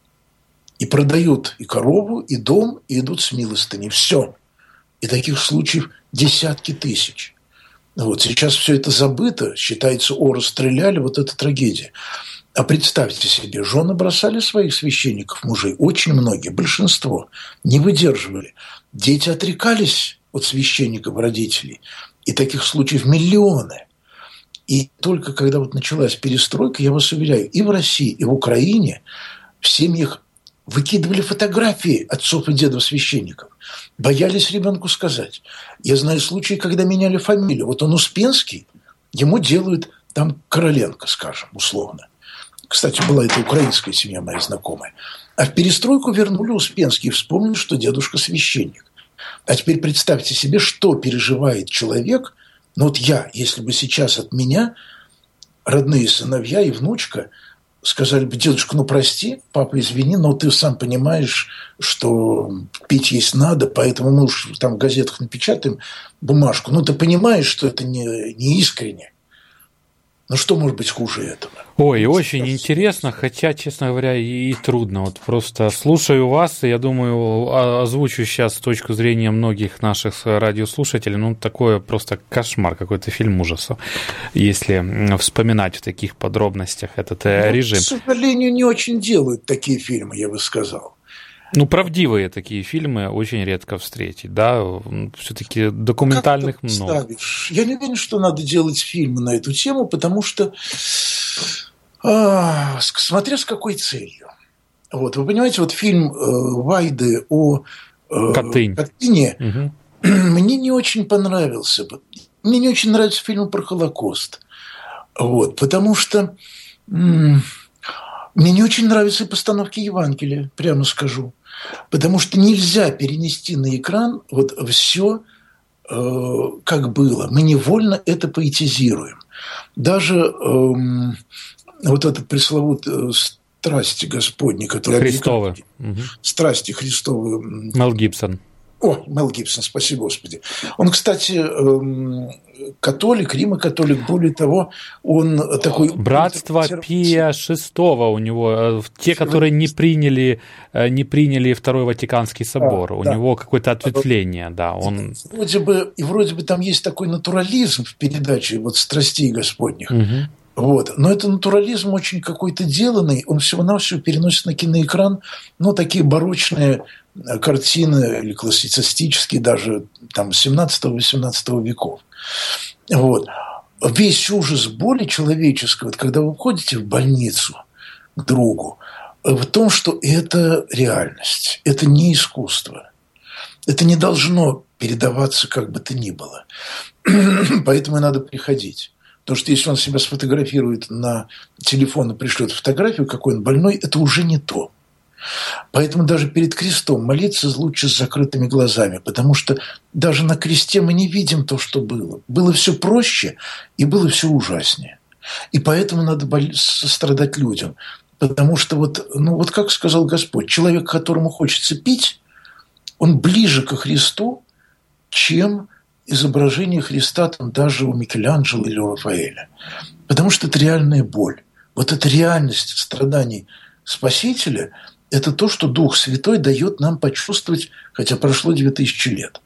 И продают и корову, и дом, и идут с милостыней. Все. И таких случаев десятки тысяч. Вот. Сейчас все это забыто. Считается, расстреляли, вот это трагедия. А представьте себе, жены бросали своих священников, мужей. Очень многие, большинство, не выдерживали. Дети отрекались от священников, родителей. И таких случаев миллионы. И только когда вот началась перестройка, я вас уверяю, и в России, и в Украине в семьях выкидывали фотографии отцов и дедов священников. Боялись ребенку сказать. Я знаю случаи, когда меняли фамилию. Вот он Успенский, ему делают там Короленко, скажем, условно. Кстати, была это украинская семья моя знакомая. А в перестройку вернули Успенский и вспомнили, что дедушка священник. А теперь представьте себе, что переживает человек. Вот я, если бы сейчас от меня родные сыновья и внучка сказали бы: дедушка, прости, папа, извини, но ты сам понимаешь, что пить есть надо, поэтому мы уж там в газетах напечатаем бумажку. Ты понимаешь, что это не искренне. Что может быть хуже этого? Ой, очень интересно, хотя, честно говоря, и трудно. Вот просто слушаю вас, и я думаю, озвучу сейчас точку зрения многих наших радиослушателей. Такое просто кошмар, какой-то фильм ужасов, если вспоминать в таких подробностях этот режим. К сожалению, не очень делают такие фильмы, я бы сказал. Правдивые такие фильмы очень редко встретить, да, все-таки документальных много. Я не уверен, что надо делать фильмы на эту тему, потому что, смотря с какой целью. Вот, вы понимаете, вот фильм Вайды о Катыни мне не очень понравился. Мне не очень нравятся фильмы про Холокост. Вот, потому что мне не очень нравятся и постановки Евангелия, прямо скажу. Потому что нельзя перенести на экран вот все, как было. Мы невольно это поэтизируем. Даже вот этот пресловутый «Страсти Господни», который... Христовы. «Страсти Христовы». Мел Гибсон. Мел Гибсон, спаси Господи. Он, кстати, католик, римокатолик, более того, он такой... Братство Пия VI у него, те, которые не приняли Второй Ватиканский собор, у него какое-то ответвление, да. Он... Вроде бы там есть такой натурализм в передаче вот «Страстей Господних». Вот. Но это натурализм очень какой-то деланный, он всего-навсего переносит на киноэкран, такие барочные картины или классицистические даже там 17-18 веков. Вот. Весь ужас боли человеческой, вот когда вы входите в больницу к другу, в том, что это реальность, это не искусство. Это не должно передаваться как бы то ни было. Поэтому и надо приходить. Потому что если он себя сфотографирует на телефон и пришлет фотографию, какой он больной, это уже не то. Поэтому даже перед крестом молиться лучше с закрытыми глазами, потому что даже на кресте мы не видим то, что было. Было все проще и было все ужаснее. И поэтому надо сострадать людям. Потому что вот как сказал Господь, человек, которому хочется пить, он ближе ко Христу, чем изображение Христа там даже у Микеланджело или у Рафаэля. Потому что это реальная боль. Вот эта реальность страданий Спасителя – это то, что Дух Святой дает нам почувствовать, хотя прошло 2000 лет.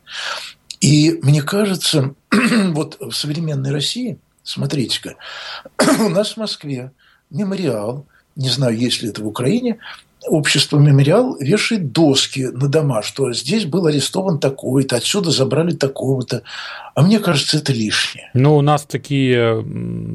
И мне кажется, вот в современной России, смотрите-ка, у нас в Москве мемориал, не знаю, есть ли это в Украине, общество «Мемориал» вешает доски на дома, что здесь был арестован такой-то, отсюда забрали такого-то. А мне кажется, это лишнее. У нас такие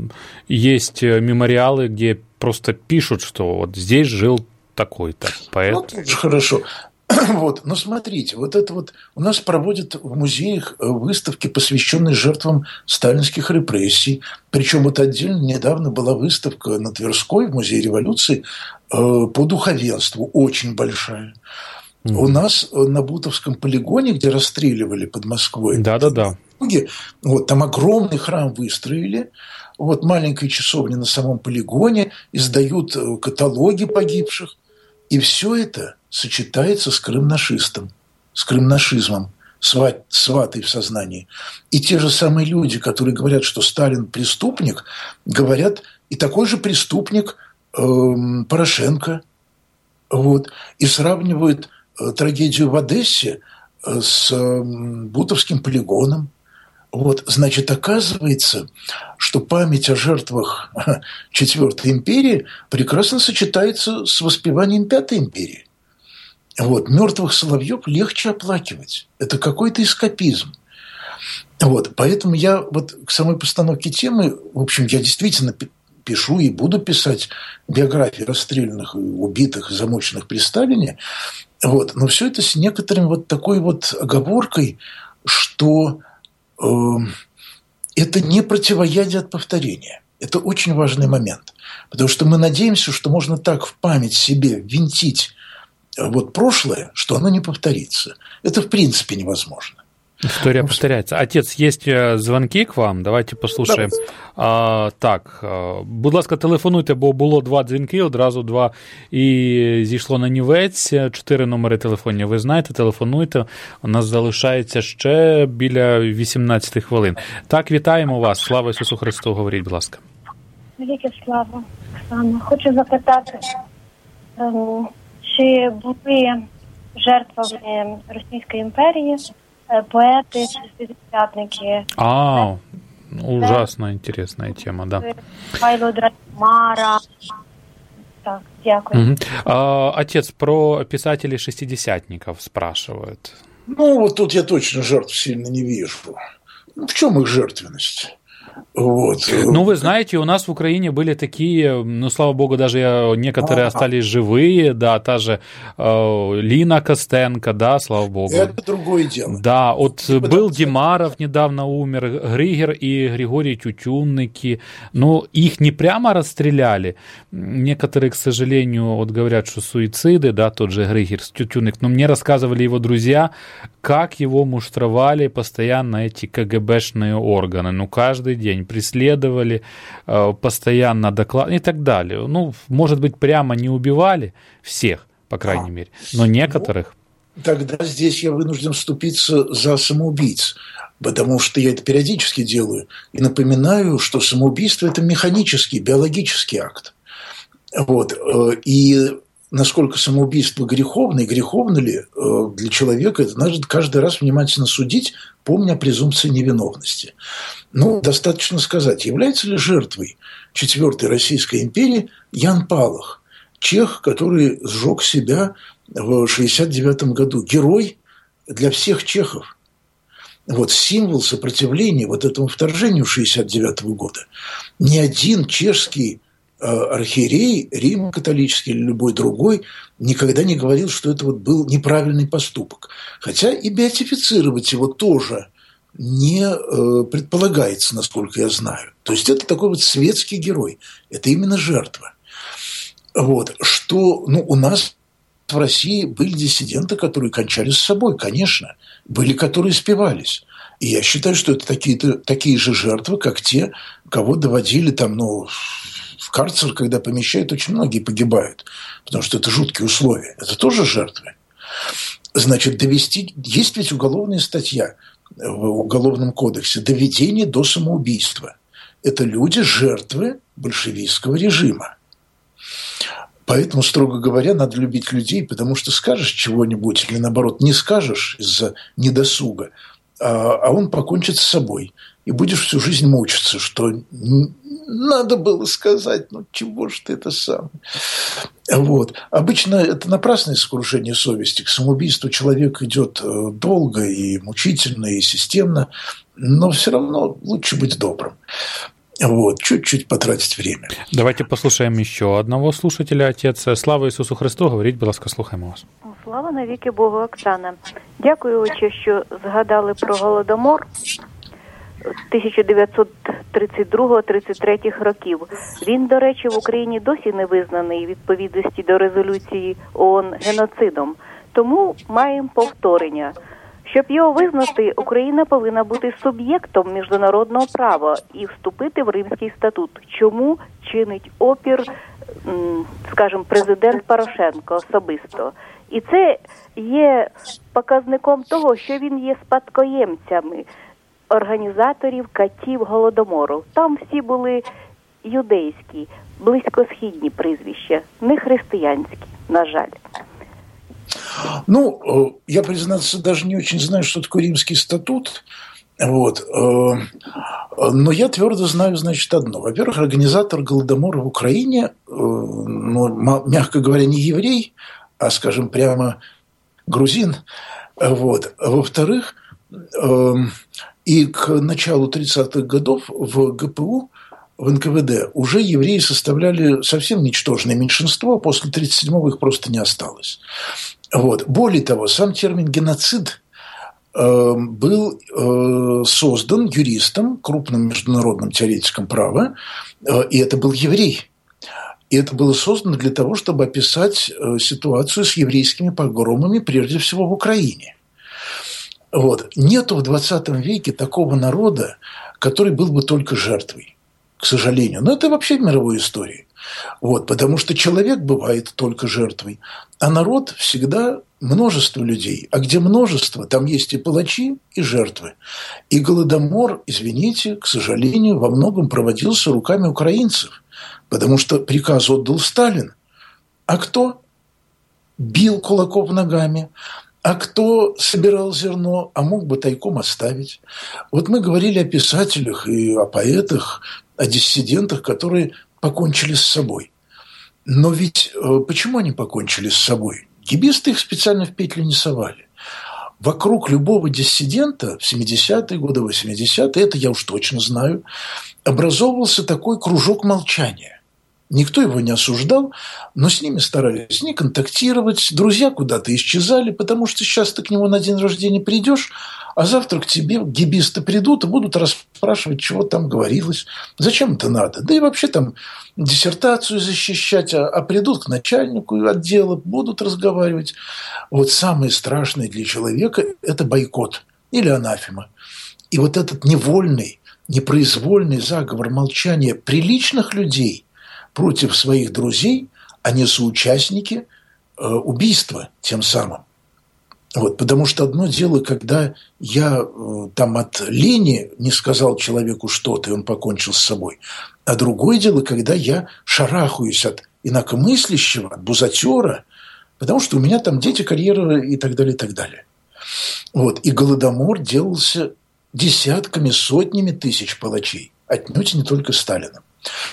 есть мемориалы, где просто пишут, что вот здесь жил такой-то. Поэт. Тоже хорошо. Вот. Но смотрите, вот это вот у нас проводят в музеях выставки, посвященные жертвам сталинских репрессий. Причем вот отдельно недавно была выставка на Тверской в Музее революции по духовенству, очень большая. У нас на Бутовском полигоне, где расстреливали под Москвой, да. Вот, там огромный храм выстроили, вот маленькая часовня на самом полигоне, издают каталоги погибших, и все это сочетается с крымнашистом, с крымнашизмом, сватой в сознании. И те же самые люди, которые говорят, что Сталин преступник, говорят, и такой же преступник Порошенко. Вот, и сравнивают трагедию в Одессе с Бутовским полигоном. Вот, значит, оказывается, что память о жертвах Четвертой империи прекрасно сочетается с воспеванием Пятой империи. Вот, мертвых соловьев легче оплакивать. Это какой-то эскапизм. Вот, поэтому я вот к самой постановке темы, в общем, я действительно пишу и буду писать биографии расстрелянных, убитых и замученных при Сталине. Вот, но все это с некоторым вот такой вот оговоркой, что это не противоядие от повторения. Это очень важный момент. Потому что мы надеемся, что можно так в память себе ввинтить вот прошлое, что оно не повторится. Это в принципе невозможно. История повторяється. Отець, є дзвонки к вам, давайте послухаємо. Так, будь ласка, телефонуйте, бо було 2 дзвінки, одразу 2 і зійшло на нівець. 4 номери телефонів ви знаєте, телефонуйте. У нас залишається ще біля 18 хвилин. Так, вітаємо вас. Слава Ісусу Христу, говоріть, будь ласка. Велике слава, Оксана. Хочу запитати, чи були жертвами Російської імперії поети, шестидесятники? Ужасно интересная тема, да. Михайло Драгомара. Так, дякую. Отец, про писателей-шестидесятников спрашивают. Ну, вот тут я точно жертв сильно не вижу. В чем их жертвенность? Вот. Ну, вы знаете, у нас в Украине были такие, ну, слава богу, даже некоторые остались живые, да, та же Лина Костенко, да, слава богу. Это другое дело. Да, вот был Димаров, недавно умер, Григер и Григорий Тютюнники, но их не прямо расстреляли. Некоторые, к сожалению, вот говорят, что суициды, да, тот же Григер, Тютюнник, но мне рассказывали его друзья, как его муштровали постоянно эти КГБшные органы, ну, каждый день преследовали, постоянно докладывали и так далее. Ну, может быть, прямо не убивали всех, по крайней мере, но некоторых. Ну, тогда здесь я вынужден вступиться за самоубийц, потому что я это периодически делаю. И напоминаю, что самоубийство – это механический, биологический акт. Вот. И насколько самоубийство греховно, и греховно ли для человека, это надо каждый раз внимательно судить, помня о презумпции невиновности. Ну, достаточно сказать, является ли жертвой Четвертой Российской империи Ян Палах, чех, который сжег себя в 1969 году. Герой для всех чехов. Вот символ сопротивления вот этому вторжению 1969 года. Ни один чешский архиерей, римо-католический или любой другой, никогда не говорил, что это вот был неправильный поступок. Хотя и беатифицировать его тоже не предполагается, насколько я знаю. То есть это такой вот светский герой. Это именно жертва. Вот. Что, ну, у нас в России были диссиденты, которые кончали с собой, конечно. Были, которые спивались. И я считаю, что это такие же жертвы, как те, кого доводили там, ну, в карцер, когда помещают, очень многие погибают, потому что это жуткие условия. Это тоже жертвы. Значит, довести... Есть ведь уголовная статья в Уголовном кодексе «Доведение до самоубийства». Это люди, жертвы большевистского режима. Поэтому, строго говоря, надо любить людей, потому что скажешь чего-нибудь или, наоборот, не скажешь из-за недосуга, а он покончит с собой. И будешь всю жизнь мучиться, что надо было сказать, ну чего ж ты это сам. Вот. Обычно это напрасное сокрушение совести. К самоубийству человек идет долго и мучительно, и системно, но все равно лучше быть добрым. Вот, чуть-чуть потратить время. Давайте послушаем еще одного слушателя, отец. Слава Ісусу Христу, говоріть, будь ласка, слухаємо вас. Слава навіки Богу, Оксана. Дякую, отче, що згадали про Голодомор 1932-33 років. Він, до речі, в Україні досі не визнаний відповідності до резолюції ООН геноцидом. Тому маємо повторення. Щоб його визнати, Україна повинна бути суб'єктом міжнародного права і вступити в Римський статут. Чому чинить опір, скажімо, президент Порошенко особисто? І це є показником того, що він є спадкоємцями організаторів катів Голодомору. Там всі були юдейські, близькосхідні прізвища, не християнські, на жаль. Ну, я, признаться, даже не очень знаю, что такое Римский статут. Вот. Но я твердо знаю, значит, одно. Во-первых, организатор Голодомора в Украине, ну, мягко говоря, не еврей, а, скажем, прямо грузин. Вот. Во-вторых, и к началу 30-х годов в ГПУ, в НКВД уже евреи составляли совсем ничтожное меньшинство, а после 1937-го их просто не осталось. Вот. Более того, сам термин «геноцид» был создан юристом, крупным международным теоретиком права, и это был еврей. И это было создано для того, чтобы описать ситуацию с еврейскими погромами, прежде всего в Украине. Вот. Нету в 20 веке такого народа, который был бы только жертвой, к сожалению. Но это вообще в мировой истории. Вот, потому что человек бывает только жертвой, а народ всегда множество людей. А где множество, там есть и палачи, и жертвы. И Голодомор, извините, к сожалению, во многом проводился руками украинцев, потому что приказ отдал Сталин. А кто бил кулаков ногами? А кто собирал зерно, а мог бы тайком оставить? Вот мы говорили о писателях и о поэтах, о диссидентах, которые покончили с собой. Но ведь почему они покончили с собой? Гибисты их специально в петлю не совали. Вокруг любого диссидента в 70-е годы, 80-е, это я уж точно знаю, образовывался такой кружок молчания. Никто его не осуждал, но с ними старались не контактировать, друзья куда-то исчезали, потому что сейчас ты к нему на день рождения придешь, а завтра к тебе гибисты придут и будут расспрашивать, чего там говорилось, зачем это надо. Да и вообще там диссертацию защищать, а придут к начальнику отдела, будут разговаривать. Вот самое страшное для человека – это бойкот или анафема. И вот этот невольный, непроизвольный заговор молчания приличных людей против своих друзей, они соучастники убийства тем самым. Вот, потому что одно дело, когда я там от лени не сказал человеку что-то, и он покончил с собой, а другое дело, когда я шарахаюсь от инакомыслящего, от бузатера, потому что у меня там дети, карьера и так далее, и так далее. Вот, и Голодомор делался десятками, сотнями тысяч палачей, отнюдь не только Сталином.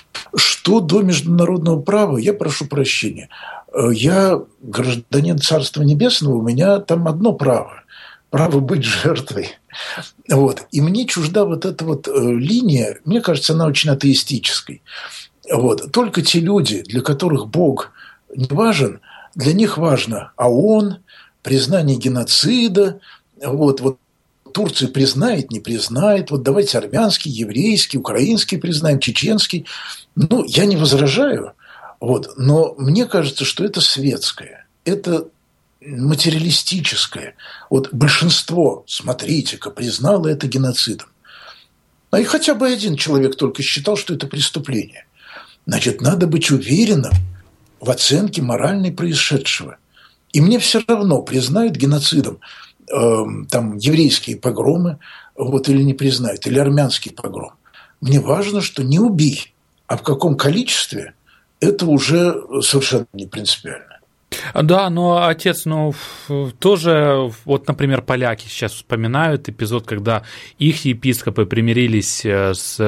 Что до международного права, я прошу прощения. Я гражданин Царства Небесного, у меня там одно право – право быть жертвой. Вот. И мне чужда вот эта вот линия, мне кажется, она очень атеистической. Вот. Только те люди, для которых Бог не важен, для них важно ООН, признание геноцида, вот Турция признает, не признает, вот давайте армянский, еврейский, украинский признаем, чеченский. Ну, я не возражаю, вот, но мне кажется, что это светское, это материалистическое. Вот большинство, смотрите-ка, признало это геноцидом. А и хотя бы один человек только считал, что это преступление. Значит, надо быть уверенным в оценке моральной происшедшего. И мне все равно, признают геноцидом там еврейские погромы, вот, или не признают, или армянский погром. Мне важно, что не убей, а в каком количестве, это уже совершенно не принципиально. Да, но, отец, тоже, вот, например, поляки сейчас вспоминают эпизод, когда их епископы помирились с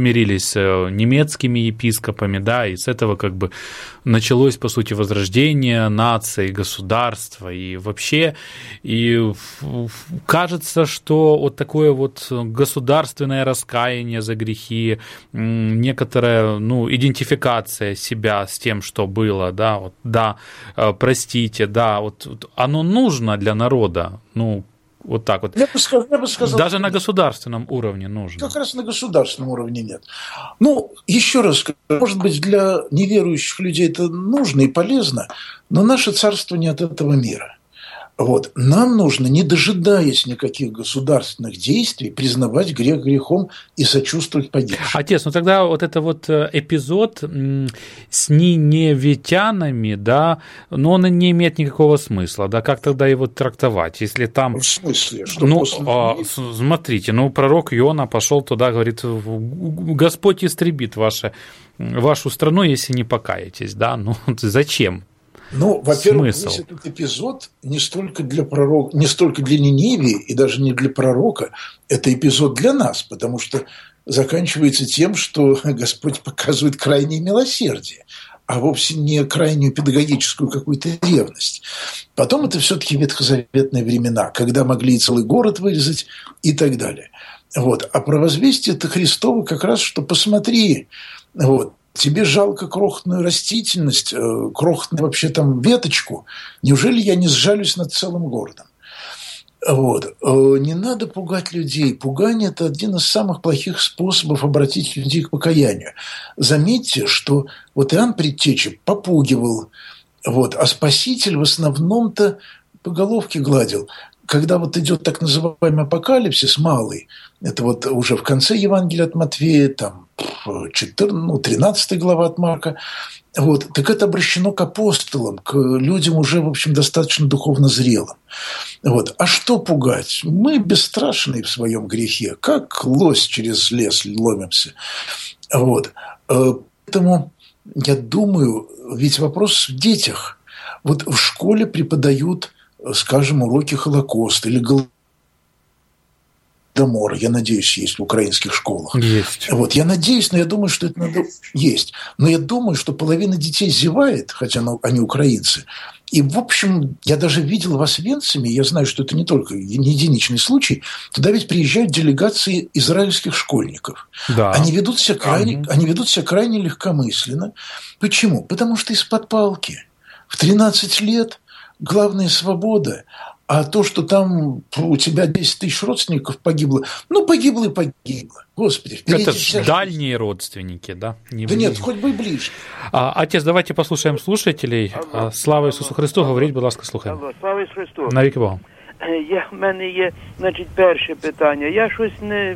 немецкими епископами, да, и с этого как бы началось, по сути, возрождение нации, государства и вообще, и кажется, что вот такое вот государственное раскаяние за грехи, некоторая, идентификация себя с тем, что было, да, вот, да, простите, да, вот оно нужно для народа, вот так вот. Я бы сказал, даже на государственном уровне нужно. Как раз на государственном уровне нет. Еще раз скажу, может быть, для неверующих людей это нужно и полезно, но наше царство не от этого мира. Вот. Нам нужно, не дожидаясь никаких государственных действий, признавать грех грехом и сочувствовать погибшим. Отец, ну тогда вот это вот эпизод с ниневитянами, да, но он не имеет никакого смысла, да, как тогда его трактовать, если там... В смысле? Что смотрите, пророк Иона пошел туда, говорит, Господь истребит вашу страну, если не покаетесь, да, зачем? Во-первых, весь этот эпизод не столько для Ниневии и даже не для пророка, это эпизод для нас, потому что заканчивается тем, что Господь показывает крайнее милосердие, а вовсе не крайнюю педагогическую какую-то ревность. Потом это все-таки ветхозаветные времена, когда могли и целый город вырезать и так далее. Вот. А про возвестие это Христово как раз, что посмотри, вот, тебе жалко крохотную растительность, крохотную вообще там веточку. Неужели я не сжалюсь над целым городом? Вот. Не надо пугать людей. Пугание – это один из самых плохих способов обратить людей к покаянию. Заметьте, что вот Иоанн Предтеча попугивал, вот, а Спаситель в основном-то по головке гладил. Когда вот идет так называемый апокалипсис малый, это вот уже в конце Евангелия от Матфея, там 13 глава от Марка, вот, так это обращено к апостолам, к людям уже, в общем, достаточно духовно зрелым. Вот. А что пугать? Мы бесстрашные в своем грехе, как лось через лес ломимся. Вот. Поэтому я думаю, ведь вопрос в детях. Вот в школе преподают, скажем, уроки Холокоста или Голодомора, я надеюсь, есть в украинских школах. Есть. Вот, я надеюсь, но я думаю, что это надо есть. Но я думаю, что половина детей зевает, хотя они украинцы. И, в общем, я даже видел в Освенциме, я знаю, что это не только не единичный случай, туда ведь приезжают делегации израильских школьников. Да. Они ведут себя крайне легкомысленно. Почему? Потому что из-под палки. В 13 лет главная свобода. А то, что там у тебя 10 тысяч родственников погибло, погибло и погибло. Господи, это же дальние родственники, да? Нет, хоть бы и ближе. Отец, давайте послушаем слушателей. Алло. Слава Ісусу Христу, говоріть, будь ласка, слухаємо. Алло, слава Ісусу Христу. Навіки Богу. В мене є, перше питання. Я щось не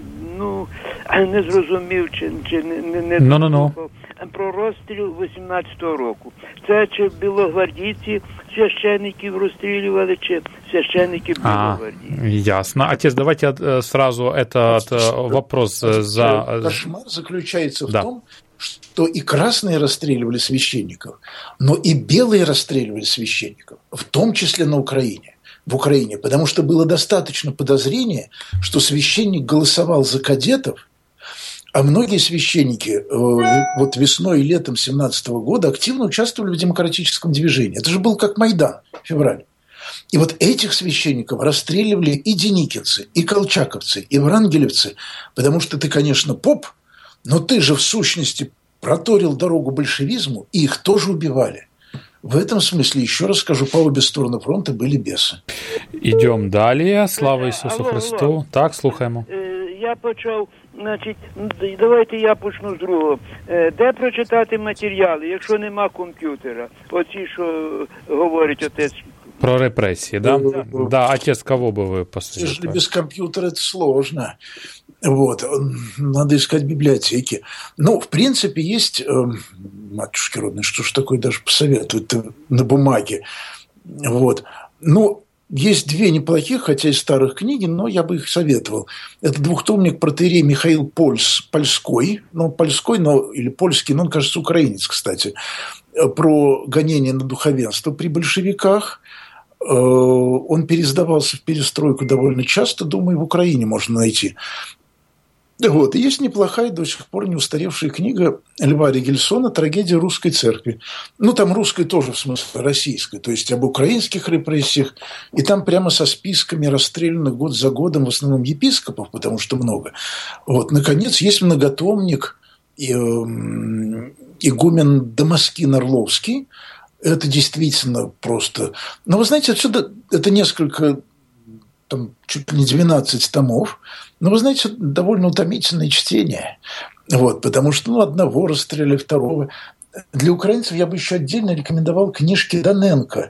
зрозумів, чи не слухав про розстріл 18-го року. Це чи білогвардійці священників розстрілювали, чи священники Белогвардии? Ясно. Отец, давайте сразу этот вопрос за... Кошмар заключается в том, что и красные расстреливали священников, но и белые расстреливали священников, в том числе в Украине, потому что было достаточно подозрения, что священник голосовал за кадетов, а многие священники вот весной и летом 2017 года активно участвовали в демократическом движении. Это же был как Майдан, февраль. И вот этих священников расстреливали и деникинцы, и колчаковцы, и врангелевцы, потому что ты, конечно, поп, но ты же в сущности проторил дорогу большевизму, и их тоже убивали. В этом смысле, еще раз скажу, по обе стороны фронта были бесы. Идем далее. Слава Ісусу Христу. Так, слухаємо. Я почав, давайте я почну з другого. Де прочитати матеріали, якщо нема комп'ютера? Оці, що говорить отець. Про репрессии, да? Да, отец, кого бы вы посоветовали? Если без компьютера это сложно. Вот. Надо искать библиотеки. В принципе, есть... Матушки родные, что ж такое даже посоветовать-то на бумаге? Вот. Есть две неплохих, хотя и старых книги, но я бы их советовал. Это двухтомник протоиерей Михаил Польской, или польский, он, кажется, украинец, кстати, про гонение на духовенство при большевиках. Он переиздавался в перестройку довольно часто, думаю, в Украине можно найти. Вот. И есть неплохая, до сих пор не устаревшая книга Льва Ригельсона «Трагедия русской церкви». Там русской тоже, в смысле российской, то есть об украинских репрессиях. И там прямо со списками расстрелянных год за годом, в основном епископов, потому что много. Вот. Наконец, есть многотомник игумен Дамаскин Орловский. Это действительно просто... Но вы знаете, отсюда это несколько... чуть ли не 12 томов. Но, вы знаете, довольно утомительное чтение. Вот, потому что одного расстреляли, второго. Для украинцев я бы еще отдельно рекомендовал книжки Доненко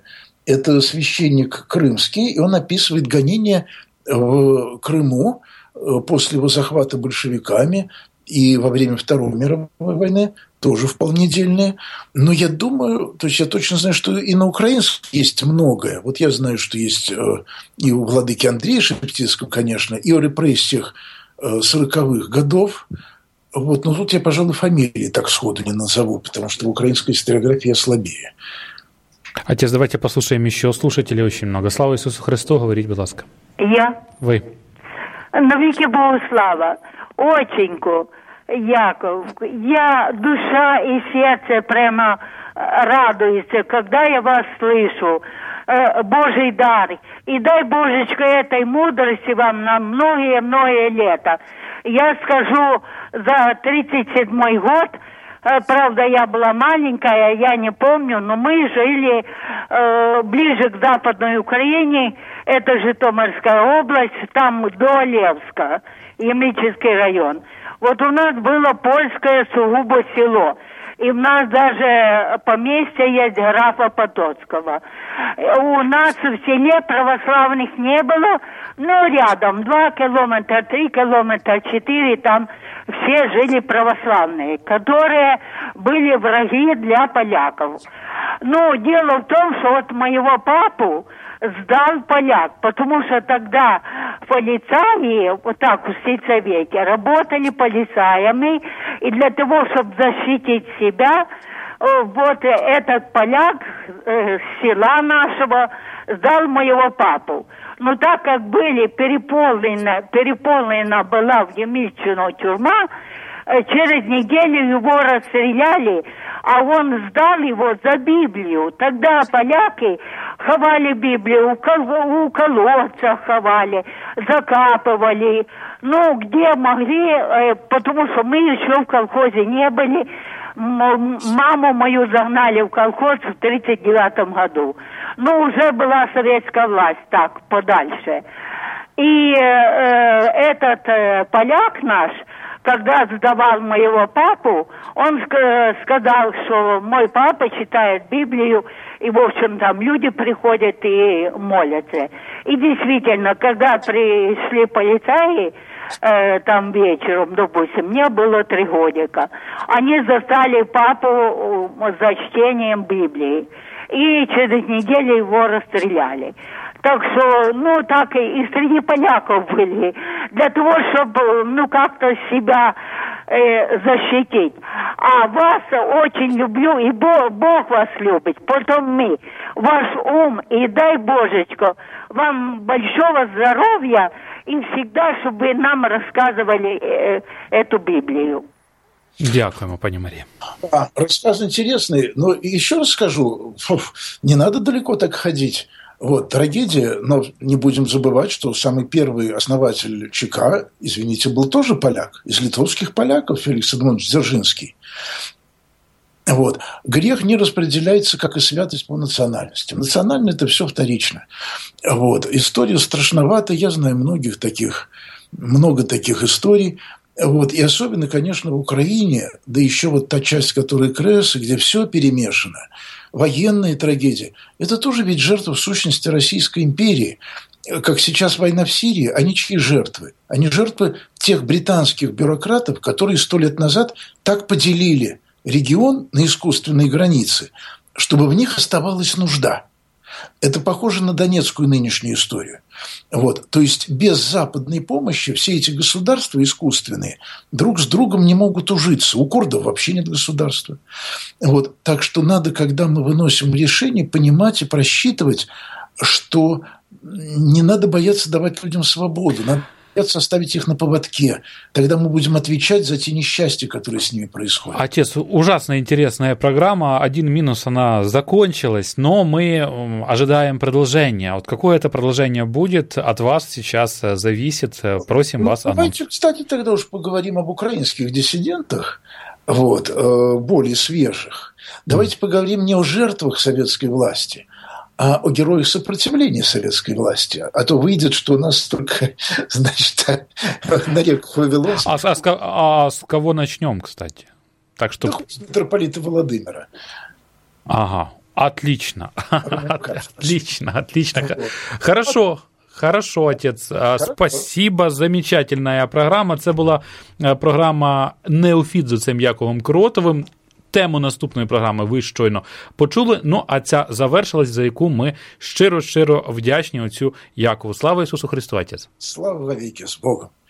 Это священник крымский, и он описывает гонения в Крыму после его захвата большевиками и во время Второй мировой войны, тоже вполне дельные. Но я думаю, то есть я точно знаю, что и на украинском есть многое. Вот я знаю, что есть и у владыки Андрея Шептицкого, конечно, и о репрессиях 40-х годов. Вот, но тут я, пожалуй, фамилии так сходу не назову, потому что в украинской историографии слабее. Отец, давайте послушаем еще слушателей очень много. Слава Ісусу Христу, говоріть, будь ласка. Я? Ви. Навіки Богу слава. Оченьку, Яков, я душа и сердце прямо радуется, когда я вас слышу. Божий дар. И дай, Божечка, этой мудрости вам на многие-многие лета. Я скажу, за 37-й год, правда, я была маленькая, я не помню, но мы жили ближе к Западной Украине, это Житомирская область, там до Левска, Ямический район. Вот у нас было польское сугубо село. И у нас даже поместье есть графа Потоцкого. У нас в селе православных не было, но рядом 2 километра, 3 километра, 4, там все жили православные, которые были враги для поляков. Но дело в том, что вот моего папу сдал поляк, потому что тогда полицаи, вот так в сельсовете, работали полицаями, и для того, чтобы защитить себя, вот этот поляк с села нашего сдал моего папу. Но так как были переполнена была в Емельчино тюрьма, через неделю его расстреляли, а он сдал его за Библию. Тогда поляки ховали Библию, у колодца ховали, закапывали, ну, где могли, потому что мы еще в колхозе не были. Маму мою загнали в колхоз в 1939 году. Ну, уже была советская власть, так, подальше. И этот поляк наш, когда сдавал моего папу, он сказал, что мой папа читает Библию, и, в общем, там люди приходят и молятся. И действительно, когда пришли полицаи, там вечером, допустим, мне было 3 годика, они застали папу за чтением Библии. И через неделю его расстреляли. Так что, ну, так и среди поляков были. Для того, чтобы, ну, как-то себя защитить. А вас очень люблю, и Бог вас любит. Потом мы. Ваш ум, и дай, Божечко, вам большого здоровья, и всегда, чтобы вы нам рассказывали эту Библию. Дякуємо, пані Марія. Рассказ интересный, но еще раз скажу, не надо далеко так ходить. Вот, трагедия, но не будем забывать, что самый первый основатель ЧК, извините, был тоже поляк, из литовских поляков, Феликс Эдмундович Дзержинский. Вот. Грех не распределяется, как и святость, по национальности. Национально это все вторично. Вот. История страшновата, я знаю много таких историй. Вот. И особенно, конечно, в Украине, да еще вот та часть, которая Кресы, где все перемешано, военные трагедии, это тоже ведь жертва в сущности Российской империи. Как сейчас война в Сирии, они чьи жертвы? Они жертвы тех британских бюрократов, которые 100 лет назад так поделили регион на искусственные границы, чтобы в них оставалась нужда. Это похоже на донецкую нынешнюю историю. Вот. То есть без западной помощи все эти государства искусственные друг с другом не могут ужиться. У курдов вообще нет государства. Вот. Так что надо, когда мы выносим решение, понимать и просчитывать, что не надо бояться давать людям свободу, надо бояться оставить их на поводке. Тогда мы будем отвечать за те несчастья, которые с ними происходят. Отец, ужасно интересная программа. Один минус, она закончилась, но мы ожидаем продолжения. Вот какое это продолжение будет, от вас сейчас зависит. Просим вас анонс. Давайте, кстати, тогда уж поговорим об украинских диссидентах, вот, более свежих. Давайте поговорим не о жертвах советской власти, а о героях сопротивления советской власти. А то выйдет, что у нас только, значит, на реках Вавилонских. А с кого начнем, кстати? Так что... С митрополита Владимира. Ага. Отлично. Отлично. Хорошо, отець. Спасибо, замечательная програма. Це була програма «Неофіт» з отцем Яковом Кротовим. Тему наступної програми ви щойно почули, ну а ця завершилась, за яку ми щиро вдячні отцю Якову. Слава Ісусу Христу, отець! Слава навіки, з Богом!